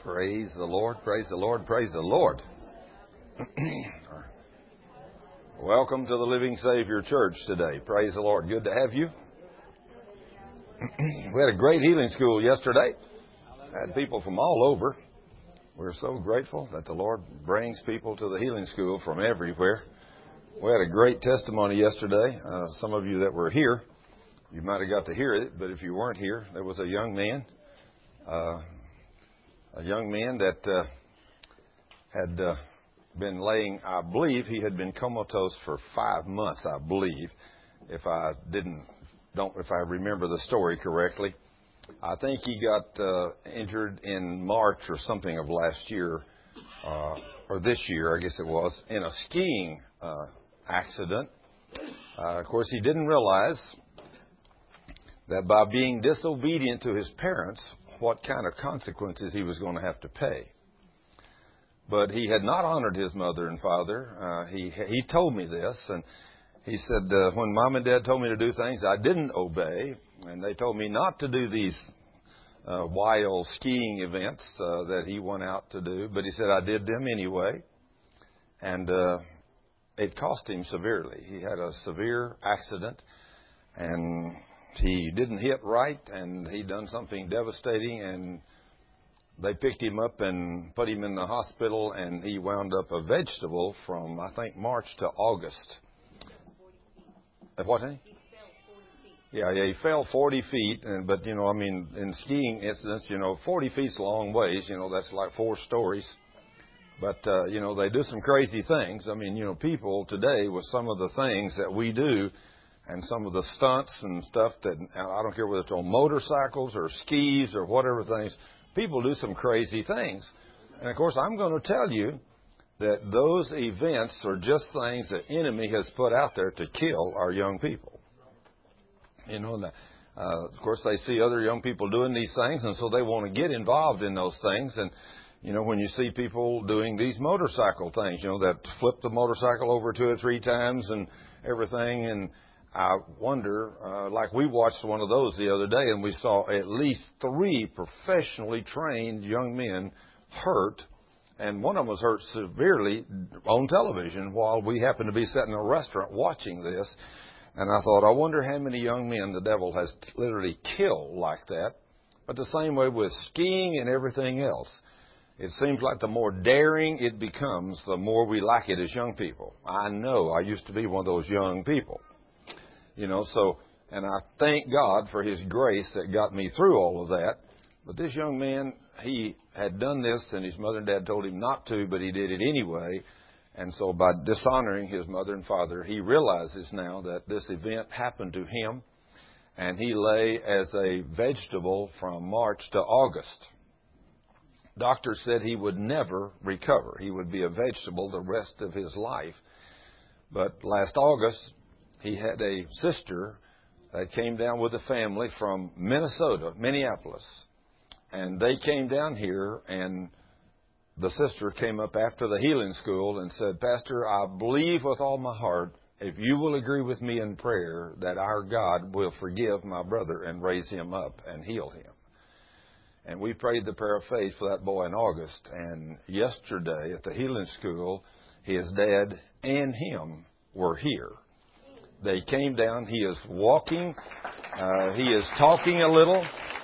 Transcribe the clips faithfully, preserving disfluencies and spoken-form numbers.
Praise the Lord, praise the Lord, praise the Lord. Welcome to the Living Savior Church today. Praise the Lord. Good to have you. We had a great healing school yesterday. Had people from all over. We're so grateful that the Lord brings people to the healing school from everywhere. We had a great testimony yesterday. Uh, some of you that were here, you might have got to hear it, but if you weren't here, there was a young man, uh, a young man that uh, had uh, been laying, I believe he had been comatose for five months, I believe, if I didn't, don't, if I remember the story correctly. I think he got uh, injured in March or something of last year, uh, or this year, I guess it was, in a skiing uh, accident. Uh, of course, he didn't realize that by being disobedient to his parents, what kind of consequences he was going to have to pay. But he had not honored his mother and father. Uh, he he told me this, and he said, uh, when Mom and Dad told me to do things, I didn't obey, and they told me not to do these uh, wild skiing events uh, that he went out to do. But he said, I did them anyway, and uh, it cost him severely. He had a severe accident, and he didn't hit right, and he done something devastating, and they picked him up and put him in the hospital, and he wound up a vegetable from, I think, March to August. At what, honey? He fell forty feet. Yeah, yeah, he fell forty feet, and, but, you know, I mean, in skiing incidents, you know, forty feet's a long ways, you know, that's like four stories. But, uh, you know, they do some crazy things. I mean, you know, people today with some of the things that we do, and some of the stunts and stuff that, I don't care whether it's on motorcycles or skis or whatever things, people do some crazy things. And, of course, I'm going to tell you that those events are just things the enemy has put out there to kill our young people. You know, uh, of course, they see other young people doing these things, and so they want to get involved in those things. And, you know, when you see people doing these motorcycle things, you know, that flip the motorcycle over two or three times and everything, and I wonder, uh, like we watched one of those the other day, and we saw at least three professionally trained young men hurt, and one of them was hurt severely on television while we happened to be sitting in a restaurant watching this. And I thought, I wonder how many young men the devil has literally killed like that. But the same way with skiing and everything else. It seems like the more daring it becomes, the more we like it as young people. I know I used to be one of those young people. You know, so, and I thank God for His grace that got me through all of that. But this young man, he had done this, and his mother and dad told him not to, but he did it anyway. And so by dishonoring his mother and father, he realizes now that this event happened to him, and he lay as a vegetable from March to August. Doctors said he would never recover. He would be a vegetable the rest of his life. But last August, he had a sister that came down with a family from Minnesota, Minneapolis. And they came down here, and the sister came up after the healing school and said, Pastor, I believe with all my heart, if you will agree with me in prayer, that our God will forgive my brother and raise him up and heal him. And we prayed the prayer of faith for that boy in August. And yesterday at the healing school, his dad and him were here. They came down. He is walking. Uh, he is talking a little.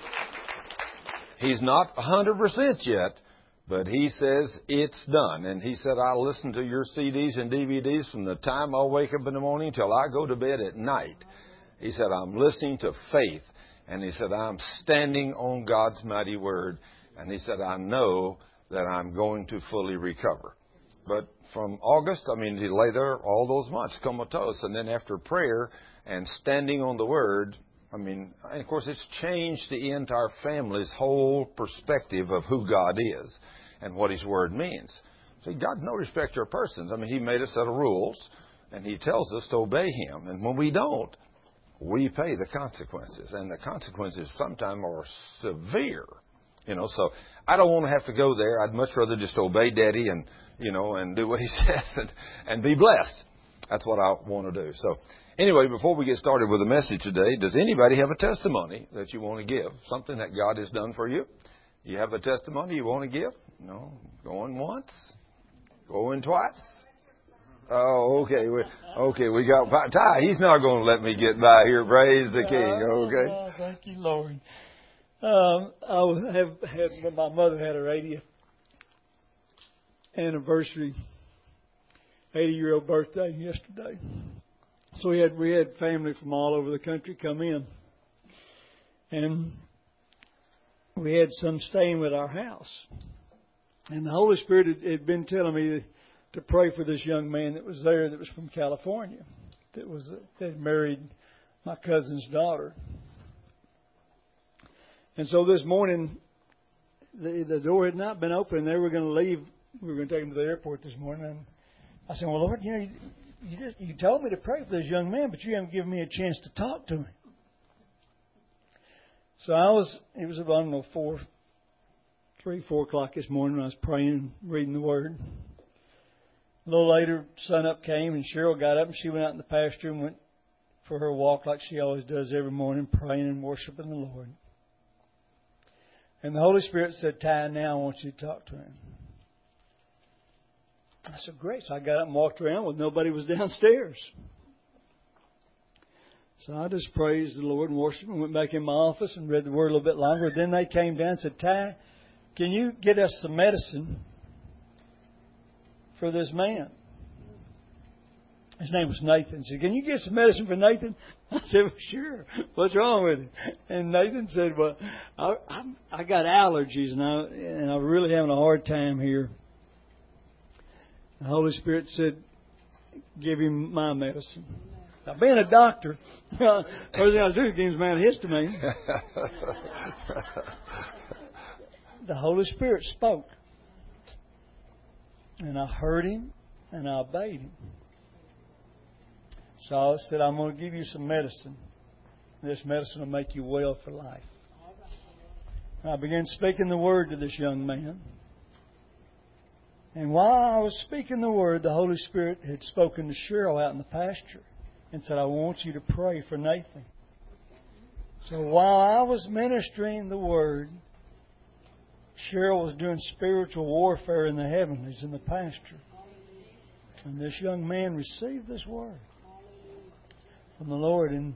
He's not one hundred percent yet, but he says it's done. And he said, I listen to your C Ds and D V Ds from the time I wake up in the morning till I go to bed at night. He said, I'm listening to faith. And he said, I'm standing on God's mighty word. And he said, I know that I'm going to fully recover. But from August, I mean, he lay there all those months, comatose. And then after prayer and standing on the Word, I mean, and of course, it's changed the entire family's whole perspective of who God is and what His Word means. See, God no respecter of persons. I mean, He made a set of rules, and He tells us to obey Him. And when we don't, we pay the consequences. And the consequences sometimes are severe. You know, so I don't want to have to go there. I'd much rather just obey Daddy and, you know, and do what he says and, and be blessed. That's what I want to do. So anyway, before we get started with the message today, does anybody have a testimony that you want to give? Something that God has done for you? You have a testimony you want to give? No. Going once? Going twice? Oh, okay. We, okay, we got Ty. He's not going to let me get by here. Praise the King. Okay. Oh, thank you, Lord. Um, I have had my mother had her eightieth anniversary, eighty-year-old birthday yesterday. So we had we had family from all over the country come in, and we had some staying with our house. And the Holy Spirit had, had been telling me to pray for this young man that was there, that was from California, that was that had married my cousin's daughter. And so this morning, the the door had not been open. They were going to leave. We were going to take him to the airport this morning. And I said, "Well, Lord, you know, you, you, just, you told me to pray for this young man, but you haven't given me a chance to talk to him." So I was. It was about I don't know four, three, four o'clock this morning when I was praying, reading the Word. A little later, sun up came, and Cheryl got up and she went out in the pasture and went for her walk like she always does every morning, praying and worshiping the Lord. And the Holy Spirit said, "Ty, now I want you to talk to him." I said, "Great." So I got up and walked around when nobody was downstairs. So I just praised the Lord and worshiped and went back in my office and read the Word a little bit longer. Then they came down and said, "Ty, can you get us some medicine for this man?" His name was Nathan. He said, "Can you get some medicine for Nathan?" I said, "Well, sure. What's wrong with him?" And Nathan said, "Well, I, I, I got allergies, and, I, and I'm really having a hard time here." The Holy Spirit said, "Give him my medicine." Now, being a doctor, the first thing I do is give him some antihistamine. The Holy Spirit spoke. And I heard him, and I obeyed him. So I said, "I'm going to give you some medicine. This medicine will make you well for life." And I began speaking the Word to this young man. And while I was speaking the Word, the Holy Spirit had spoken to Cheryl out in the pasture and said, "I want you to pray for Nathan." So while I was ministering the Word, Cheryl was doing spiritual warfare in the heavenlies in the pasture. And this young man received this Word from the Lord. And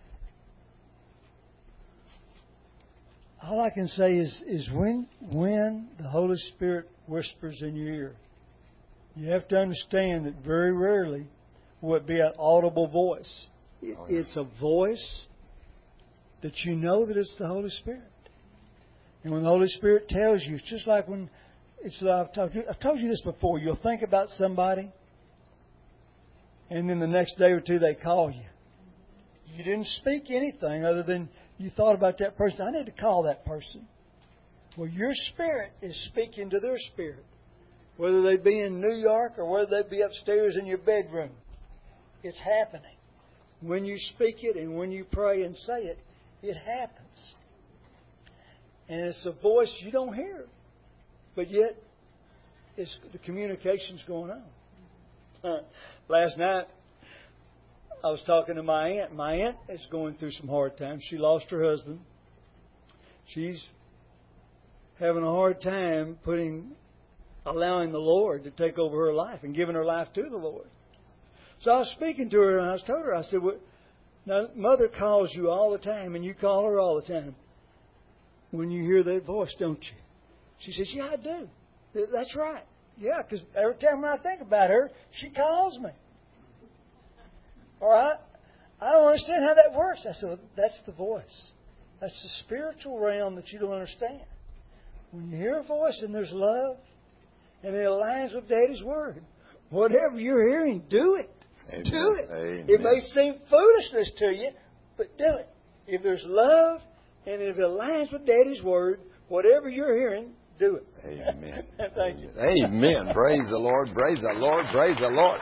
all I can say is, is when, when the Holy Spirit whispers in your ear, you have to understand that very rarely will it be an audible voice. It, oh, yeah. It's a voice that you know that it's the Holy Spirit. And when the Holy Spirit tells you, it's just like when it's like I've told you, I've told you this before. You'll think about somebody, and then the next day or two they call you. You didn't speak anything other than you thought about that person. I need to call that person. Well, your spirit is speaking to their spirit, whether they be in New York or whether they be upstairs in your bedroom. It's happening. When you speak it and when you pray and say it, it happens. And it's a voice you don't hear, but yet it's, the communication's going on. Uh, last night, I was talking to my aunt. My aunt is going through some hard times. She lost her husband. She's having a hard time putting, allowing the Lord to take over her life and giving her life to the Lord. So I was speaking to her and I was told her, I said, "Well, now Mother calls you all the time and you call her all the time. When you hear that voice, don't you?" She says, "Yeah, I do." "That's right. Yeah, because every time when I think about her, she calls me." All right? "I don't understand how that works." I said, "Well, that's the voice. That's the spiritual realm that you don't understand. When you hear a voice and there's love and it aligns with Daddy's Word, whatever you're hearing, do it. Amen. Do it. Amen. It may seem foolishness to you, but do it. If there's love and if it aligns with Daddy's Word, whatever you're hearing, do it." Amen. Thank you. Amen. Praise the Lord. Praise the Lord. Praise the Lord.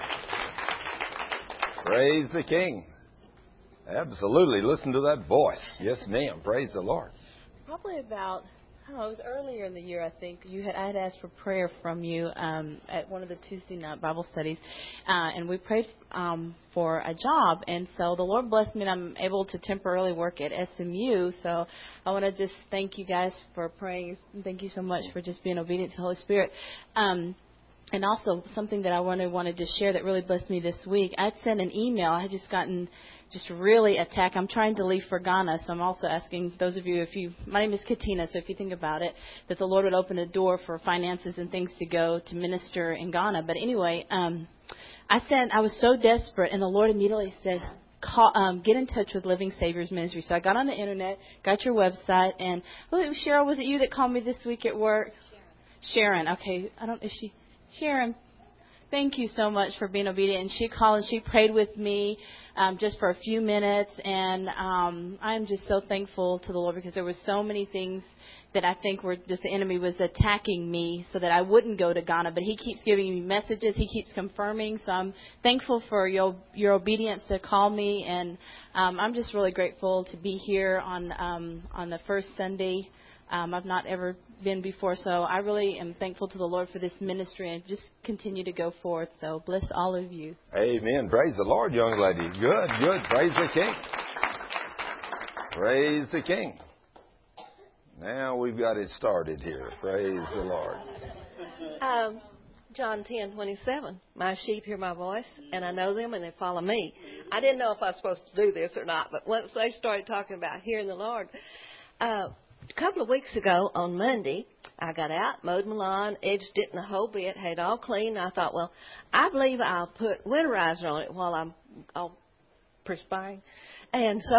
Praise the King. Absolutely. Listen to that voice. Yes, ma'am. Praise the Lord. Probably about Oh, it was earlier in the year, I think. You had I had asked for prayer from you um, at one of the Tuesday night Bible studies, uh, and we prayed um, for a job. And so the Lord blessed me, and I'm able to temporarily work at S M U. So I want to just thank you guys for praying. Thank you so much for just being obedient to the Holy Spirit. Um, and also something that I wanted wanted to share that really blessed me this week. I'd sent an email. I had just gotten just really attacked. I'm trying to leave for Ghana, so I'm also asking those of you, if you, my name is Katina, so if you think about it, that the Lord would open a door for finances and things to go to minister in Ghana. But anyway, um, I sent, I was so desperate, and the Lord immediately said, call, um, get in touch with Living Saviors Ministry. So I got on the internet, got your website, and well, Cheryl, was it you that called me this week at work? Sharon. Sharon, okay. I don't, is she, Sharon, thank you so much for being obedient. And she called and she prayed with me um, just for a few minutes. And um, I'm just so thankful to the Lord because there were so many things that I think were just the enemy was attacking me so that I wouldn't go to Ghana. But he keeps giving me messages. He keeps confirming. So I'm thankful for your your obedience to call me. And um, I'm just really grateful to be here on um, on the first Sunday. Um, I've not ever been before, so I really am thankful to the Lord for this ministry and just continue to go forth. So bless all of you. Amen. Praise the Lord, young lady. Good, good. Praise the King. Praise the King. Now we've got it started here. Praise the Lord. Um, John ten twenty-seven. My sheep hear my voice, and I know them, and they follow me. I didn't know if I was supposed to do this or not, but once they started talking about hearing the Lord, uh, a couple of weeks ago on Monday, I got out, mowed my lawn, edged it in a whole bit, had it all clean. I thought, well, I believe I'll put winterizer on it while I'm all perspiring. And so,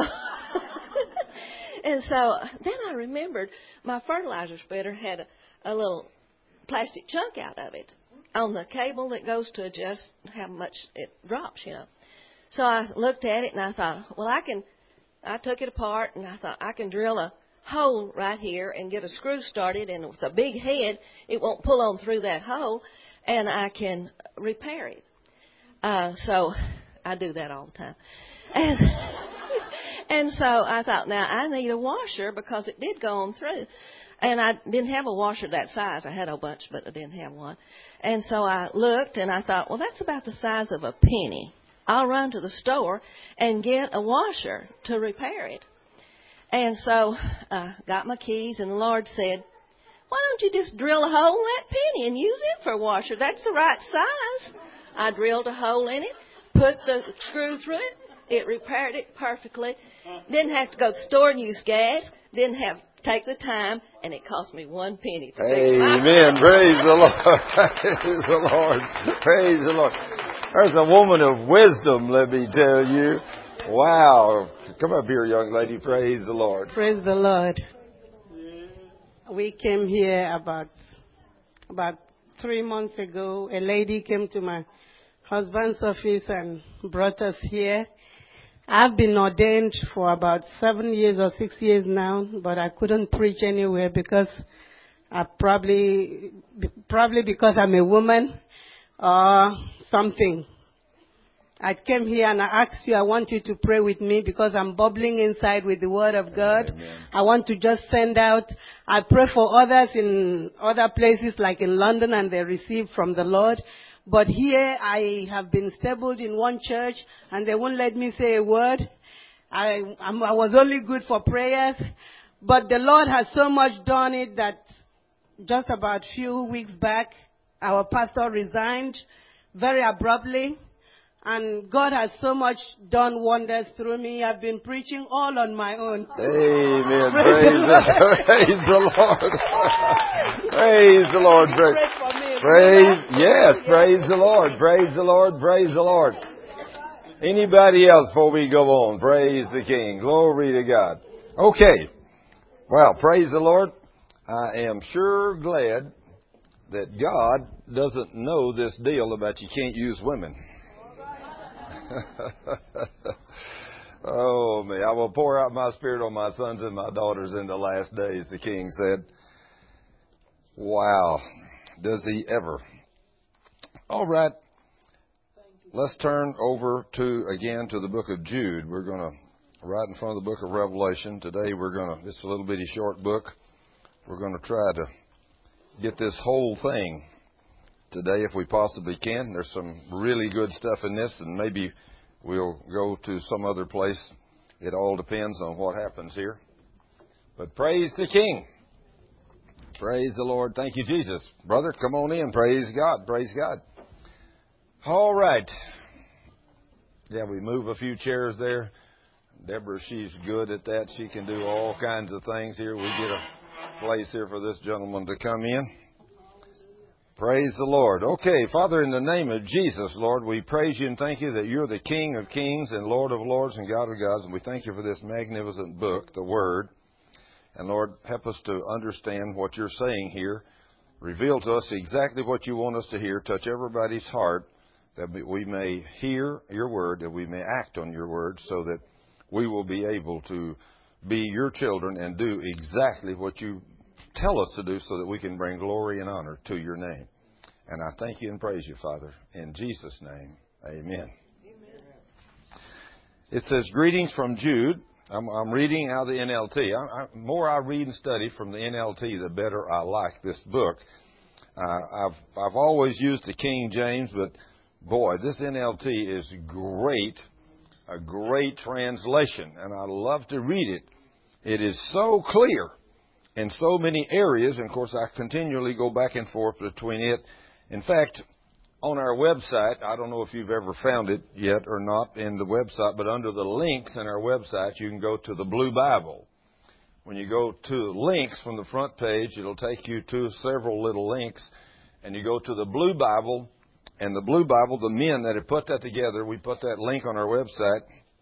and so then I remembered my fertilizer spreader had a, a little plastic chunk out of it on the cable that goes to adjust how much it drops, you know. So I looked at it and I thought, well, I can, I took it apart and I thought I can drill a hole right here and get a screw started, and with a big head it won't pull on through that hole, and I can repair it. Uh, so I do that all the time. And and so I thought, now I need a washer because it did go on through. And I didn't have a washer that size. I had a bunch, but I didn't have one. And so I looked and I thought, well, that's about the size of a penny. I'll run to the store and get a washer to repair it. And so I uh, got my keys, and the Lord said, why don't you just drill a hole in that penny and use it for a washer? That's the right size. I drilled a hole in it, put the screw through it. It repaired it perfectly. Didn't have to go to the store and use gas. Didn't have to take the time, and it cost me one penny to fix my Amen. Praise the Lord. Praise the Lord. Praise the Lord. There's a woman of wisdom, let me tell you. Wow. Come up here, young lady. Praise the Lord. Praise the Lord. We came here about about three months ago. A lady came to my husband's office and brought us here. I've been ordained for about seven years or six years now, but I couldn't preach anywhere because I probably, probably because I'm a woman or something. I came here and I asked you, I want you to pray with me because I'm bubbling inside with the Word of God. Amen. I want to just send out. I pray for others in other places like in London, and they receive from the Lord. But here I have been stabled in one church and they won't let me say a word. I, I'm, I was only good for prayers. But the Lord has so much done it that just about a few weeks back, our pastor resigned very abruptly. And God has so much done wonders through me. I've been preaching all on my own. Amen. Praise, praise the Lord. Praise the Lord. Praise, praise yes, praise the Lord. Praise the Lord. Praise the Lord. Anybody else before we go on? Praise the King. Glory to God. Okay. Well, praise the Lord. I am sure glad that God doesn't know this deal about you can't use women. Oh, me. I will pour out my spirit on my sons and my daughters in the last days, the King said. Wow. Does he ever. All right. Let's turn over to, again, to the book of Jude. We're going to, right in front of the book of Revelation. Today we're going to, it's a little bitty short book. We're going to try to get this whole thing today if we possibly can. There's some really good stuff in this, and maybe we'll go to some other place. It all depends on what happens here. But praise the King. Praise the Lord. Thank you, Jesus. Brother, come on in. Praise God. Praise God. All right. Yeah, we move a few chairs there. Deborah, she's good at that. She can do all kinds of things here. We get a place here for this gentleman to come in. Praise the Lord. Okay, Father, in the name of Jesus, Lord, we praise you and thank you that you're the King of kings and Lord of lords and God of gods. And we thank you for this magnificent book, the Word. And Lord, help us to understand what you're saying here. Reveal to us exactly what you want us to hear. Touch everybody's heart that we may hear your word, that we may act on your word, so that we will be able to be your children and do exactly what you tell us to do, so that we can bring glory and honor to your name. And I thank you and praise you, Father. In Jesus' name, amen. Amen. It says, greetings from Jude. I'm, I'm reading out of the N L T. I, I, more I read and study from the N L T, the better I like this book. Uh, I've I've always used the King James, but boy, this N L T is great, a great translation, and I love to read it. It is so clear in so many areas, and of course I continually go back and forth between it. In fact, on our website, I don't know if you've ever found it yet or not in the website, but under the links in our website, you can go to the Blue Bible. When you go to links from the front page, it'll take you to several little links, and you go to the Blue Bible, and the Blue Bible, the men that have put that together, we put that link on our website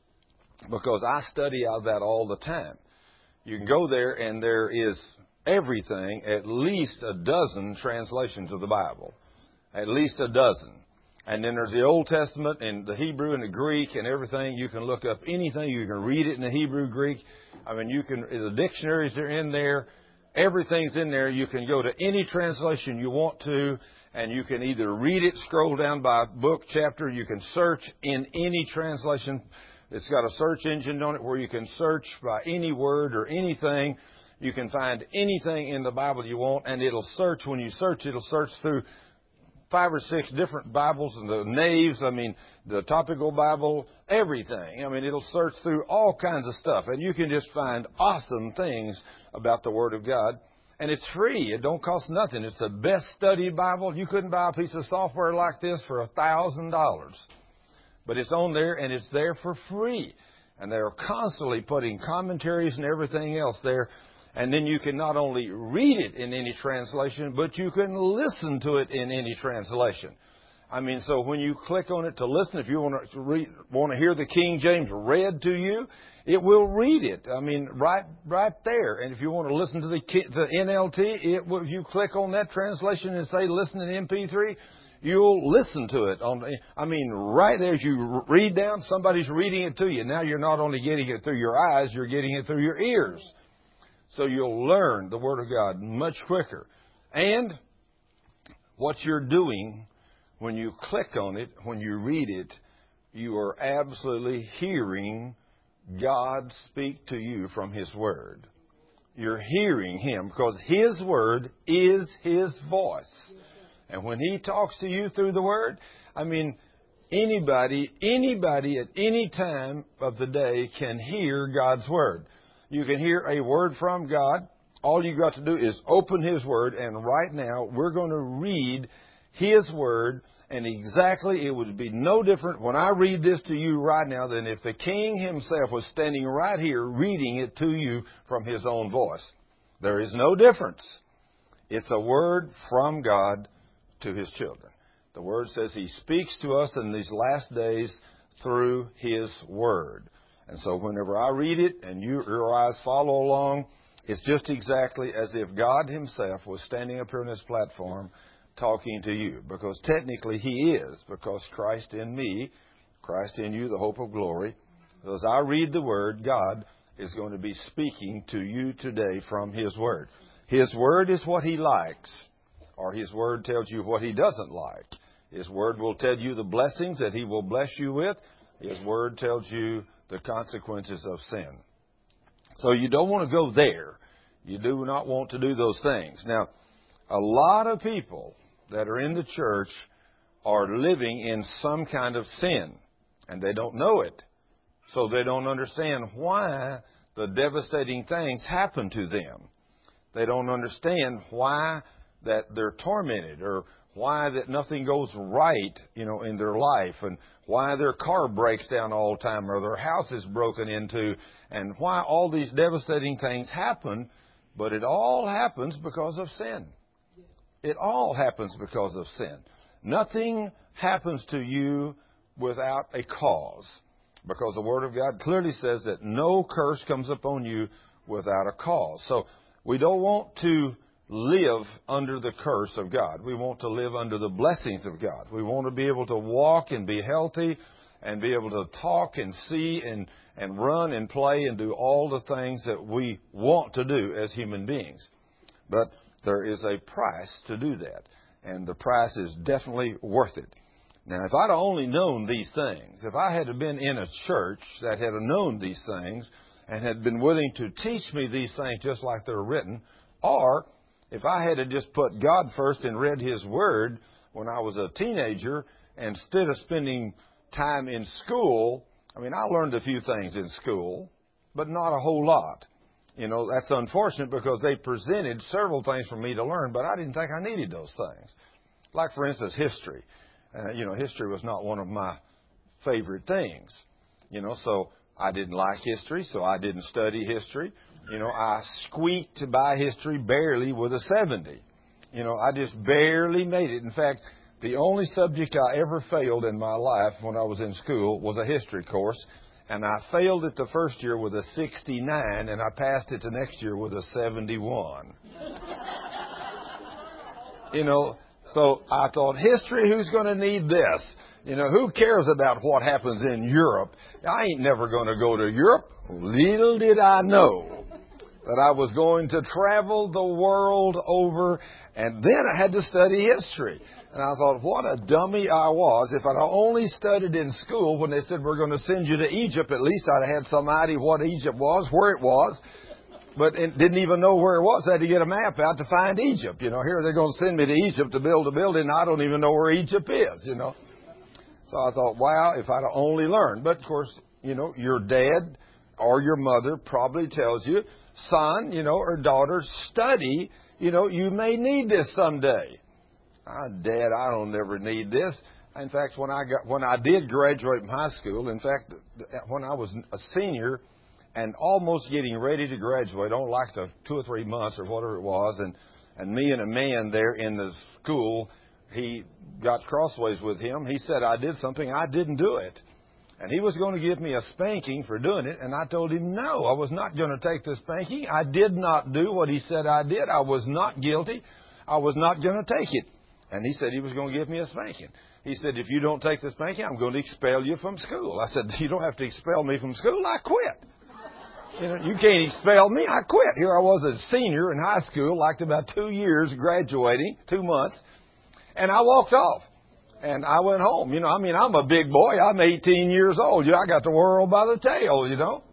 because I study out of that all the time. You can go there, and there is everything, at least a dozen translations of the Bible. At least a dozen. And then there's the Old Testament and the Hebrew and the Greek and everything. You can look up anything. You can read it in the Hebrew, Greek. I mean, you can, the dictionaries are in there. Everything's in there. You can go to any translation you want to, and you can either read it, scroll down by book, chapter. You can search in any translation. It's got a search engine on it where you can search by any word or anything. You can find anything in the Bible you want, and it'll search. When you search, it'll search through five or six different Bibles and the naves, I mean, the topical Bible, everything. I mean, it'll search through all kinds of stuff, and you can just find awesome things about the Word of God. And it's free. It don't cost nothing. It's the best study Bible. You couldn't buy a piece of software like this for a thousand dollars. But it's on there, and it's there for free. And they're constantly putting commentaries and everything else there. And then you can not only read it in any translation, but you can listen to it in any translation. I mean, so when you click on it to listen, if you want to read, want to hear the King James read to you, it will read it. I mean, right, right there. And if you want to listen to the the N L T, it will, if you click on that translation and say listen in M P three, you'll listen to it. On, I mean, right there as you read down, somebody's reading it to you. Now you're not only getting it through your eyes, you're getting it through your ears. So you'll learn the Word of God much quicker. And what you're doing when you click on it, when you read it, you are absolutely hearing God speak to you from His Word. You're hearing Him because His Word is His voice. And when He talks to you through the Word, I mean, anybody, anybody at any time of the day can hear God's Word. You can hear a word from God. All you've got to do is open His Word, and right now we're going to read His Word, and exactly it would be no different when I read this to you right now than if the King Himself was standing right here reading it to you from His own voice. There is no difference. It's a word from God to His children. The Word says He speaks to us in these last days through His Word. And so whenever I read it and you, your eyes follow along, it's just exactly as if God Himself was standing up here on this platform talking to you. Because technically He is, because Christ in me, Christ in you, the hope of glory. So as I read the Word, God is going to be speaking to you today from His Word. His Word is what He likes, or His Word tells you what He doesn't like. His Word will tell you the blessings that He will bless you with. His Word tells you the consequences of sin. So you don't want to go there. You do not want to do those things. Now, a lot of people that are in the church are living in some kind of sin, and they don't know it. So they don't understand why the devastating things happen to them. They don't understand why that they're tormented, or why that nothing goes right, you know, in their life, and why their car breaks down all the time, or their house is broken into, and why all these devastating things happen. But it all happens because of sin. It all happens because of sin. Nothing happens to you without a cause, because the Word of God clearly says that no curse comes upon you without a cause. So we don't want to live under the curse of God. We want to live under the blessings of God. We want to be able to walk and be healthy and be able to talk and see and, and run and play and do all the things that we want to do as human beings. But there is a price to do that, and the price is definitely worth it. Now, if I'd only known these things, if I had been in a church that had known these things and had been willing to teach me these things just like they're written, or if I had just put God first and read His Word when I was a teenager, instead of spending time in school, I mean, I learned a few things in school, but not a whole lot. You know, that's unfortunate because they presented several things for me to learn, but I didn't think I needed those things. Like, for instance, history. Uh, you know, history was not one of my favorite things. You know, so I didn't like history, so I didn't study history. You know, I squeaked by history barely with a seventy. You know, I just barely made it. In fact, the only subject I ever failed in my life when I was in school was a history course. And I failed it the first year with a sixty-nine, and I passed it the next year with a seventy-one. You know, so I thought, history, who's going to need this? You know, who cares about what happens in Europe? I ain't never going to go to Europe. Little did I know that I was going to travel the world over, and then I had to study history. And I thought, what a dummy I was. If I'd only studied in school when they said we're going to send you to Egypt, at least I'd have had some idea what Egypt was, where it was. But it didn't even know where it was. I had to get a map out to find Egypt. You know, here they're going to send me to Egypt to build a building. I don't even know where Egypt is, you know. So I thought, wow, if I'd only learned. But, of course, you know, your dad or your mother probably tells you, son, you know, or daughter, study. You know, you may need this someday. Ah, Dad, I don't never need this. In fact, when I got when I did graduate from high school, in fact, when I was a senior and almost getting ready to graduate, only like the two or three months or whatever it was, and and me and a man there in the school, he got crossways with him. He said I did something, I didn't do it, and he was going to give me a spanking for doing it. And I told him no, I was not going to take the spanking. I did not do what he said I did. I was not guilty. I was not going to take it. And he said he was going to give me a spanking. He said, if you don't take the spanking, I'm going to expel you from school. I said, you don't have to expel me from school. I quit. You know, you can't expel me. I quit. Here I was a senior in high school, liked about two years graduating, two months. And I walked off. And I went home. You know, I mean, I'm a big boy. I'm eighteen years old. You know, I got the world by the tail, you know.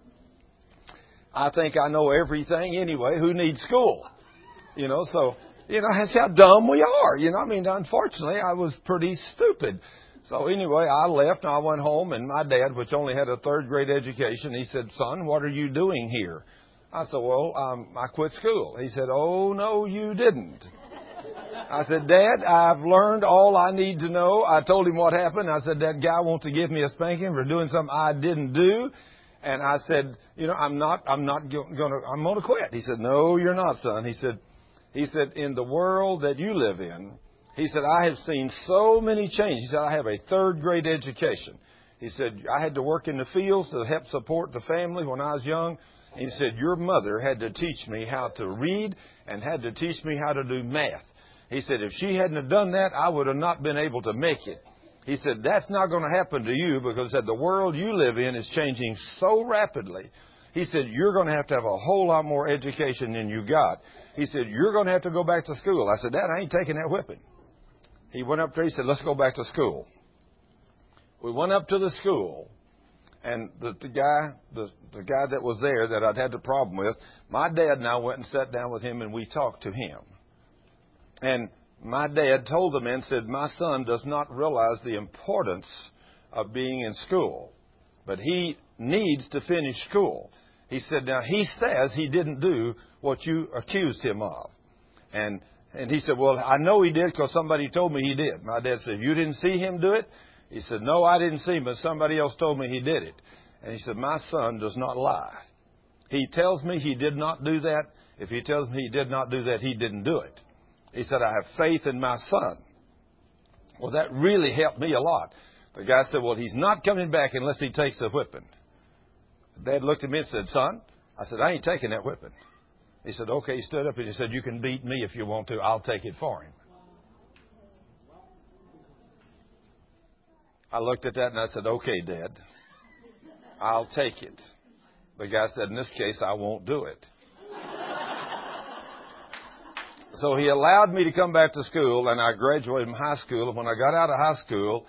I think I know everything anyway. Who needs school? You know, so... You know, that's how dumb we are. You know, I mean, unfortunately, I was pretty stupid. So anyway, I left and I went home, and my dad, which only had a third grade education, he said, son, what are you doing here? I said, well, um, I quit school. He said, oh, no, you didn't. I said, Dad, I've learned all I need to know. I told him what happened. I said, that guy wants to give me a spanking for doing something I didn't do. And I said, you know, I'm not, I'm not going to, I'm going to quit. He said, no, you're not, son. He said, He said, in the world that you live in, he said, I have seen so many changes. He said, I have a third grade education. He said, I had to work in the fields to help support the family when I was young. And he said, your mother had to teach me how to read and had to teach me how to do math. He said, if she hadn't have done that, I would have not been able to make it. He said, that's not going to happen to you because said, the world you live in is changing so rapidly. He said, you're going to have to have a whole lot more education than you got. He said, you're going to have to go back to school. I said, Dad, I ain't taking that whipping. He went up there. He said, let's go back to school. We went up to the school. And the, the guy, the, the guy that was there that I'd had the problem with, my dad and I went and sat down with him and we talked to him. And my dad told the man, said, my son does not realize the importance of being in school, but he needs to finish school. He said, now he says he didn't do what you accused him of. And and he said, well, I know he did because somebody told me he did. My dad said, you didn't see him do it? He said, no, I didn't see him, but somebody else told me he did it. And he said, my son does not lie. He tells me he did not do that. If he tells me he did not do that, he didn't do it. He said, I have faith in my son. Well, that really helped me a lot. The guy said, well, he's not coming back unless he takes a whipping. Dad looked at me and said, son, I said, I ain't taking that whipping. He said, okay. He stood up and he said, you can beat me if you want to. I'll take it for him. I looked at that and I said, okay, Dad, I'll take it. The guy said, in this case, I won't do it. So he allowed me to come back to school, and I graduated from high school. And when I got out of high school,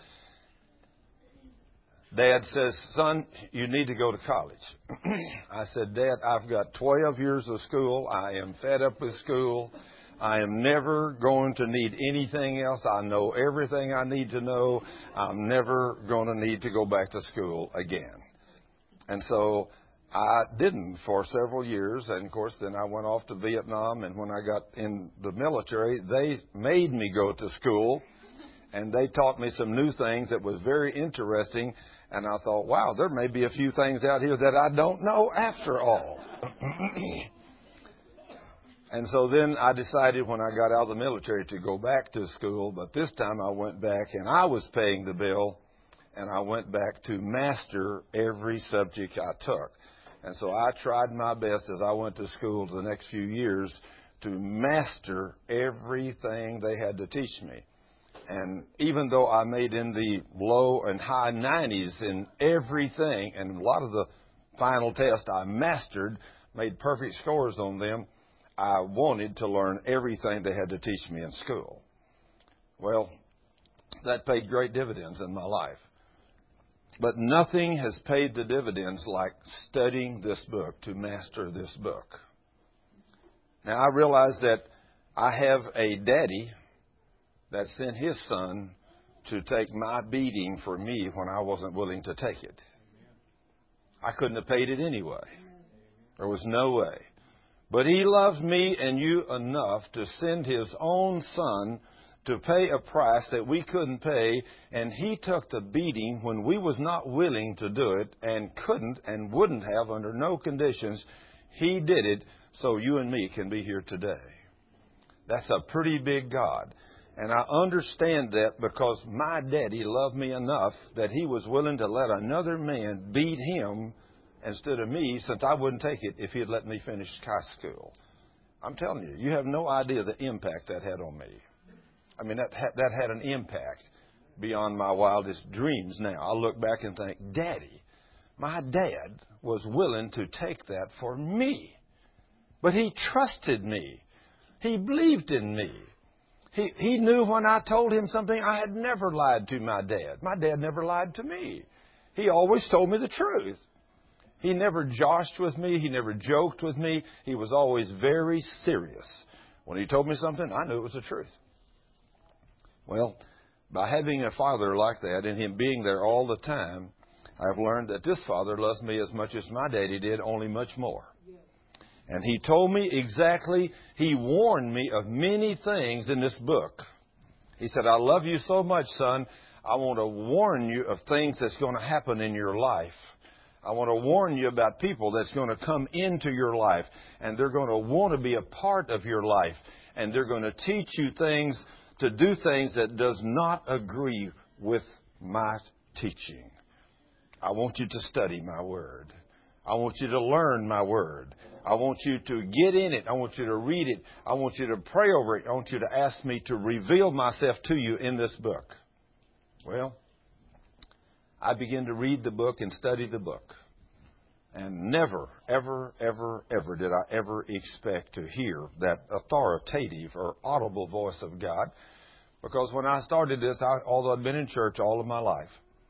Dad says, son, you need to go to college. I said, Dad, I've got twelve years of school. I am fed up with school. I am never going to need anything else. I know everything I need to know. I'm never going to need to go back to school again. And so I didn't for several years. And, of course, then I went off to Vietnam. And when I got in the military, they made me go to school. And they taught me some new things that was very interesting. And I thought, wow, there may be a few things out here that I don't know after all. And so then I decided when I got out of the military to go back to school. But this time I went back and I was paying the bill. And I went back to master every subject I took. And so I tried my best as I went to school the next few years to master everything they had to teach me. And even though I made in the low and high nineties in everything, and a lot of the final tests I mastered, made perfect scores on them, I wanted to learn everything they had to teach me in school. Well, that paid great dividends in my life. But nothing has paid the dividends like studying this book to master this book. Now, I realize that I have a daddy that sent his son to take my beating for me when I wasn't willing to take it. I couldn't have paid it anyway. There was no way. But he loved me and you enough to send his own son to pay a price that we couldn't pay, and he took the beating when we was not willing to do it and couldn't and wouldn't have under no conditions. He did it so you and me can be here today. That's a pretty big God. And I understand that because my daddy loved me enough that he was willing to let another man beat him instead of me, since I wouldn't take it if he had let me finish high school. I'm telling you, you have no idea the impact that had on me. I mean, that had, that had an impact beyond my wildest dreams now. I look back and think, Daddy, my dad was willing to take that for me. But he trusted me. He believed in me. He, he knew when I told him something, I had never lied to my dad. My dad never lied to me. He always told me the truth. He never joshed with me. He never joked with me. He was always very serious. When he told me something, I knew it was the truth. Well, by having a father like that and him being there all the time, I've learned that this father loves me as much as my daddy did, only much more. And he told me exactly, he warned me of many things in this book. He said, I love you so much, son. I want to warn you of things that's going to happen in your life. I want to warn you about people that's going to come into your life, and they're going to want to be a part of your life, and they're going to teach you things, to do things that does not agree with my teaching. I want you to study my word. I want you to learn my word. I want you to get in it. I want you to read it. I want you to pray over it. I want you to ask me to reveal myself to you in this book. Well, I began to read the book and study the book. And never, ever, ever, ever did I ever expect to hear that authoritative or audible voice of God. Because when I started this, I, although I'd been in church all of my life,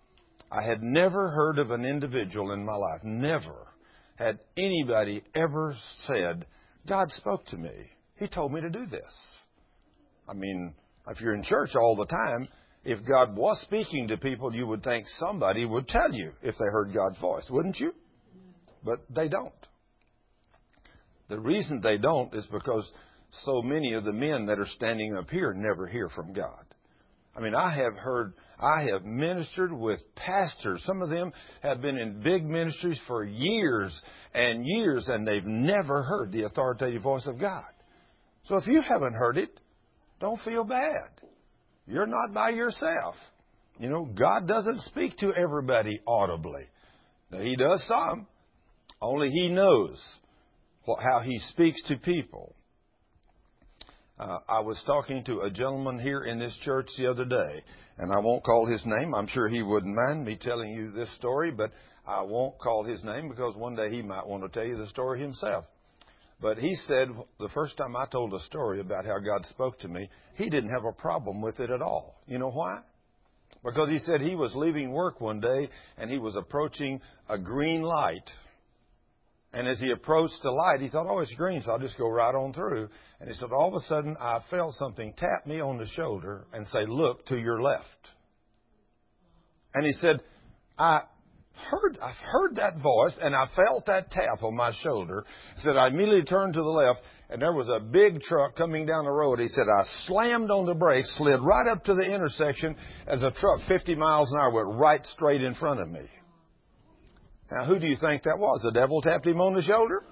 I had never heard of an individual in my life, never had anybody ever said, God spoke to me. He told me to do this. I mean, if you're in church all the time, if God was speaking to people, you would think somebody would tell you if they heard God's voice, wouldn't you? But they don't. The reason they don't is because so many of the men that are standing up here never hear from God. I mean, I have heard, I have ministered with pastors. Some of them have been in big ministries for years and years, and they've never heard the authoritative voice of God. So if you haven't heard it, don't feel bad. You're not by yourself. You know, God doesn't speak to everybody audibly. Now, He does some. Only He knows what, how He speaks to people. Uh, I was talking to a gentleman here in this church the other day, and I won't call his name. I'm sure he wouldn't mind me telling you this story, but I won't call his name because one day he might want to tell you the story himself. But he said the first time I told a story about how God spoke to me, he didn't have a problem with it at all. You know why? Because he said he was leaving work one day and he was approaching a green light. And as he approached the light, he thought, oh, it's green, so I'll just go right on through. And he said, all of a sudden, I felt something tap me on the shoulder and say, look to your left. And he said, I heard, I've heard that voice, and I felt that tap on my shoulder. He said, I immediately turned to the left, and there was a big truck coming down the road. He said, I slammed on the brakes, slid right up to the intersection as a truck fifty miles an hour went right straight in front of me. Now, who do you think that was? The devil tapped him on the shoulder?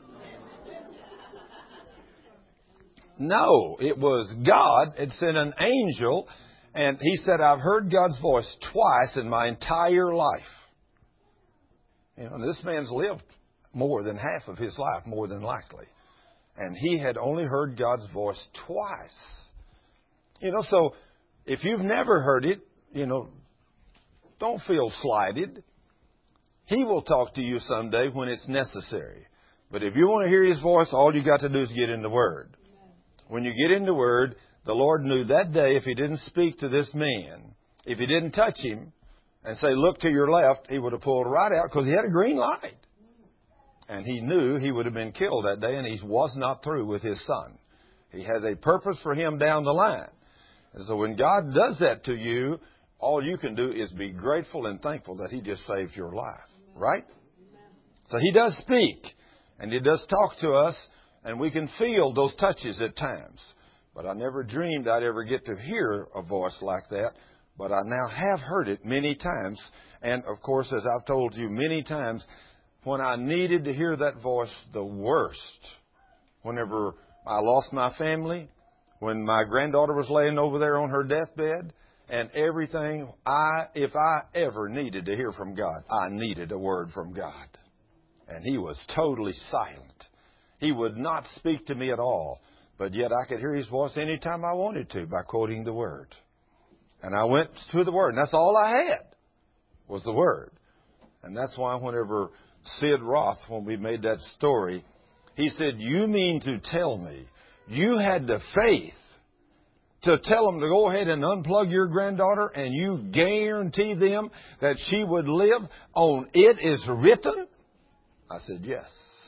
No, it was God. It sent an angel, and he said, I've heard God's voice twice in my entire life. You know, this man's lived more than half of his life, more than likely. And he had only heard God's voice twice. You know, so if you've never heard it, you know, don't feel slighted. He will talk to you someday when it's necessary. But if you want to hear His voice, all you got to do is get in the Word. When you get in the Word, the Lord knew that day if He didn't speak to this man, if He didn't touch him and say, look to your left, He would have pulled right out because He had a green light. And He knew he would have been killed that day, and He was not through with His son. He has a purpose for him down the line. And so when God does that to you, all you can do is be grateful and thankful that He just saved your life. Right? So He does speak, and He does talk to us, and we can feel those touches at times. But I never dreamed I'd ever get to hear a voice like that. But I now have heard it many times. And, of course, as I've told you many times, when I needed to hear that voice the worst, whenever I lost my family, when my granddaughter was laying over there on her deathbed, and everything, I, if I ever needed to hear from God, I needed a word from God. And He was totally silent. He would not speak to me at all. But yet I could hear His voice anytime I wanted to by quoting the Word. And I went to the Word. And that's all I had was the Word. And that's why whenever Sid Roth, when we made that story, he said, you mean to tell me you had the faith to tell them to go ahead and unplug your granddaughter and you guarantee them that she would live on it is written? I said, yes.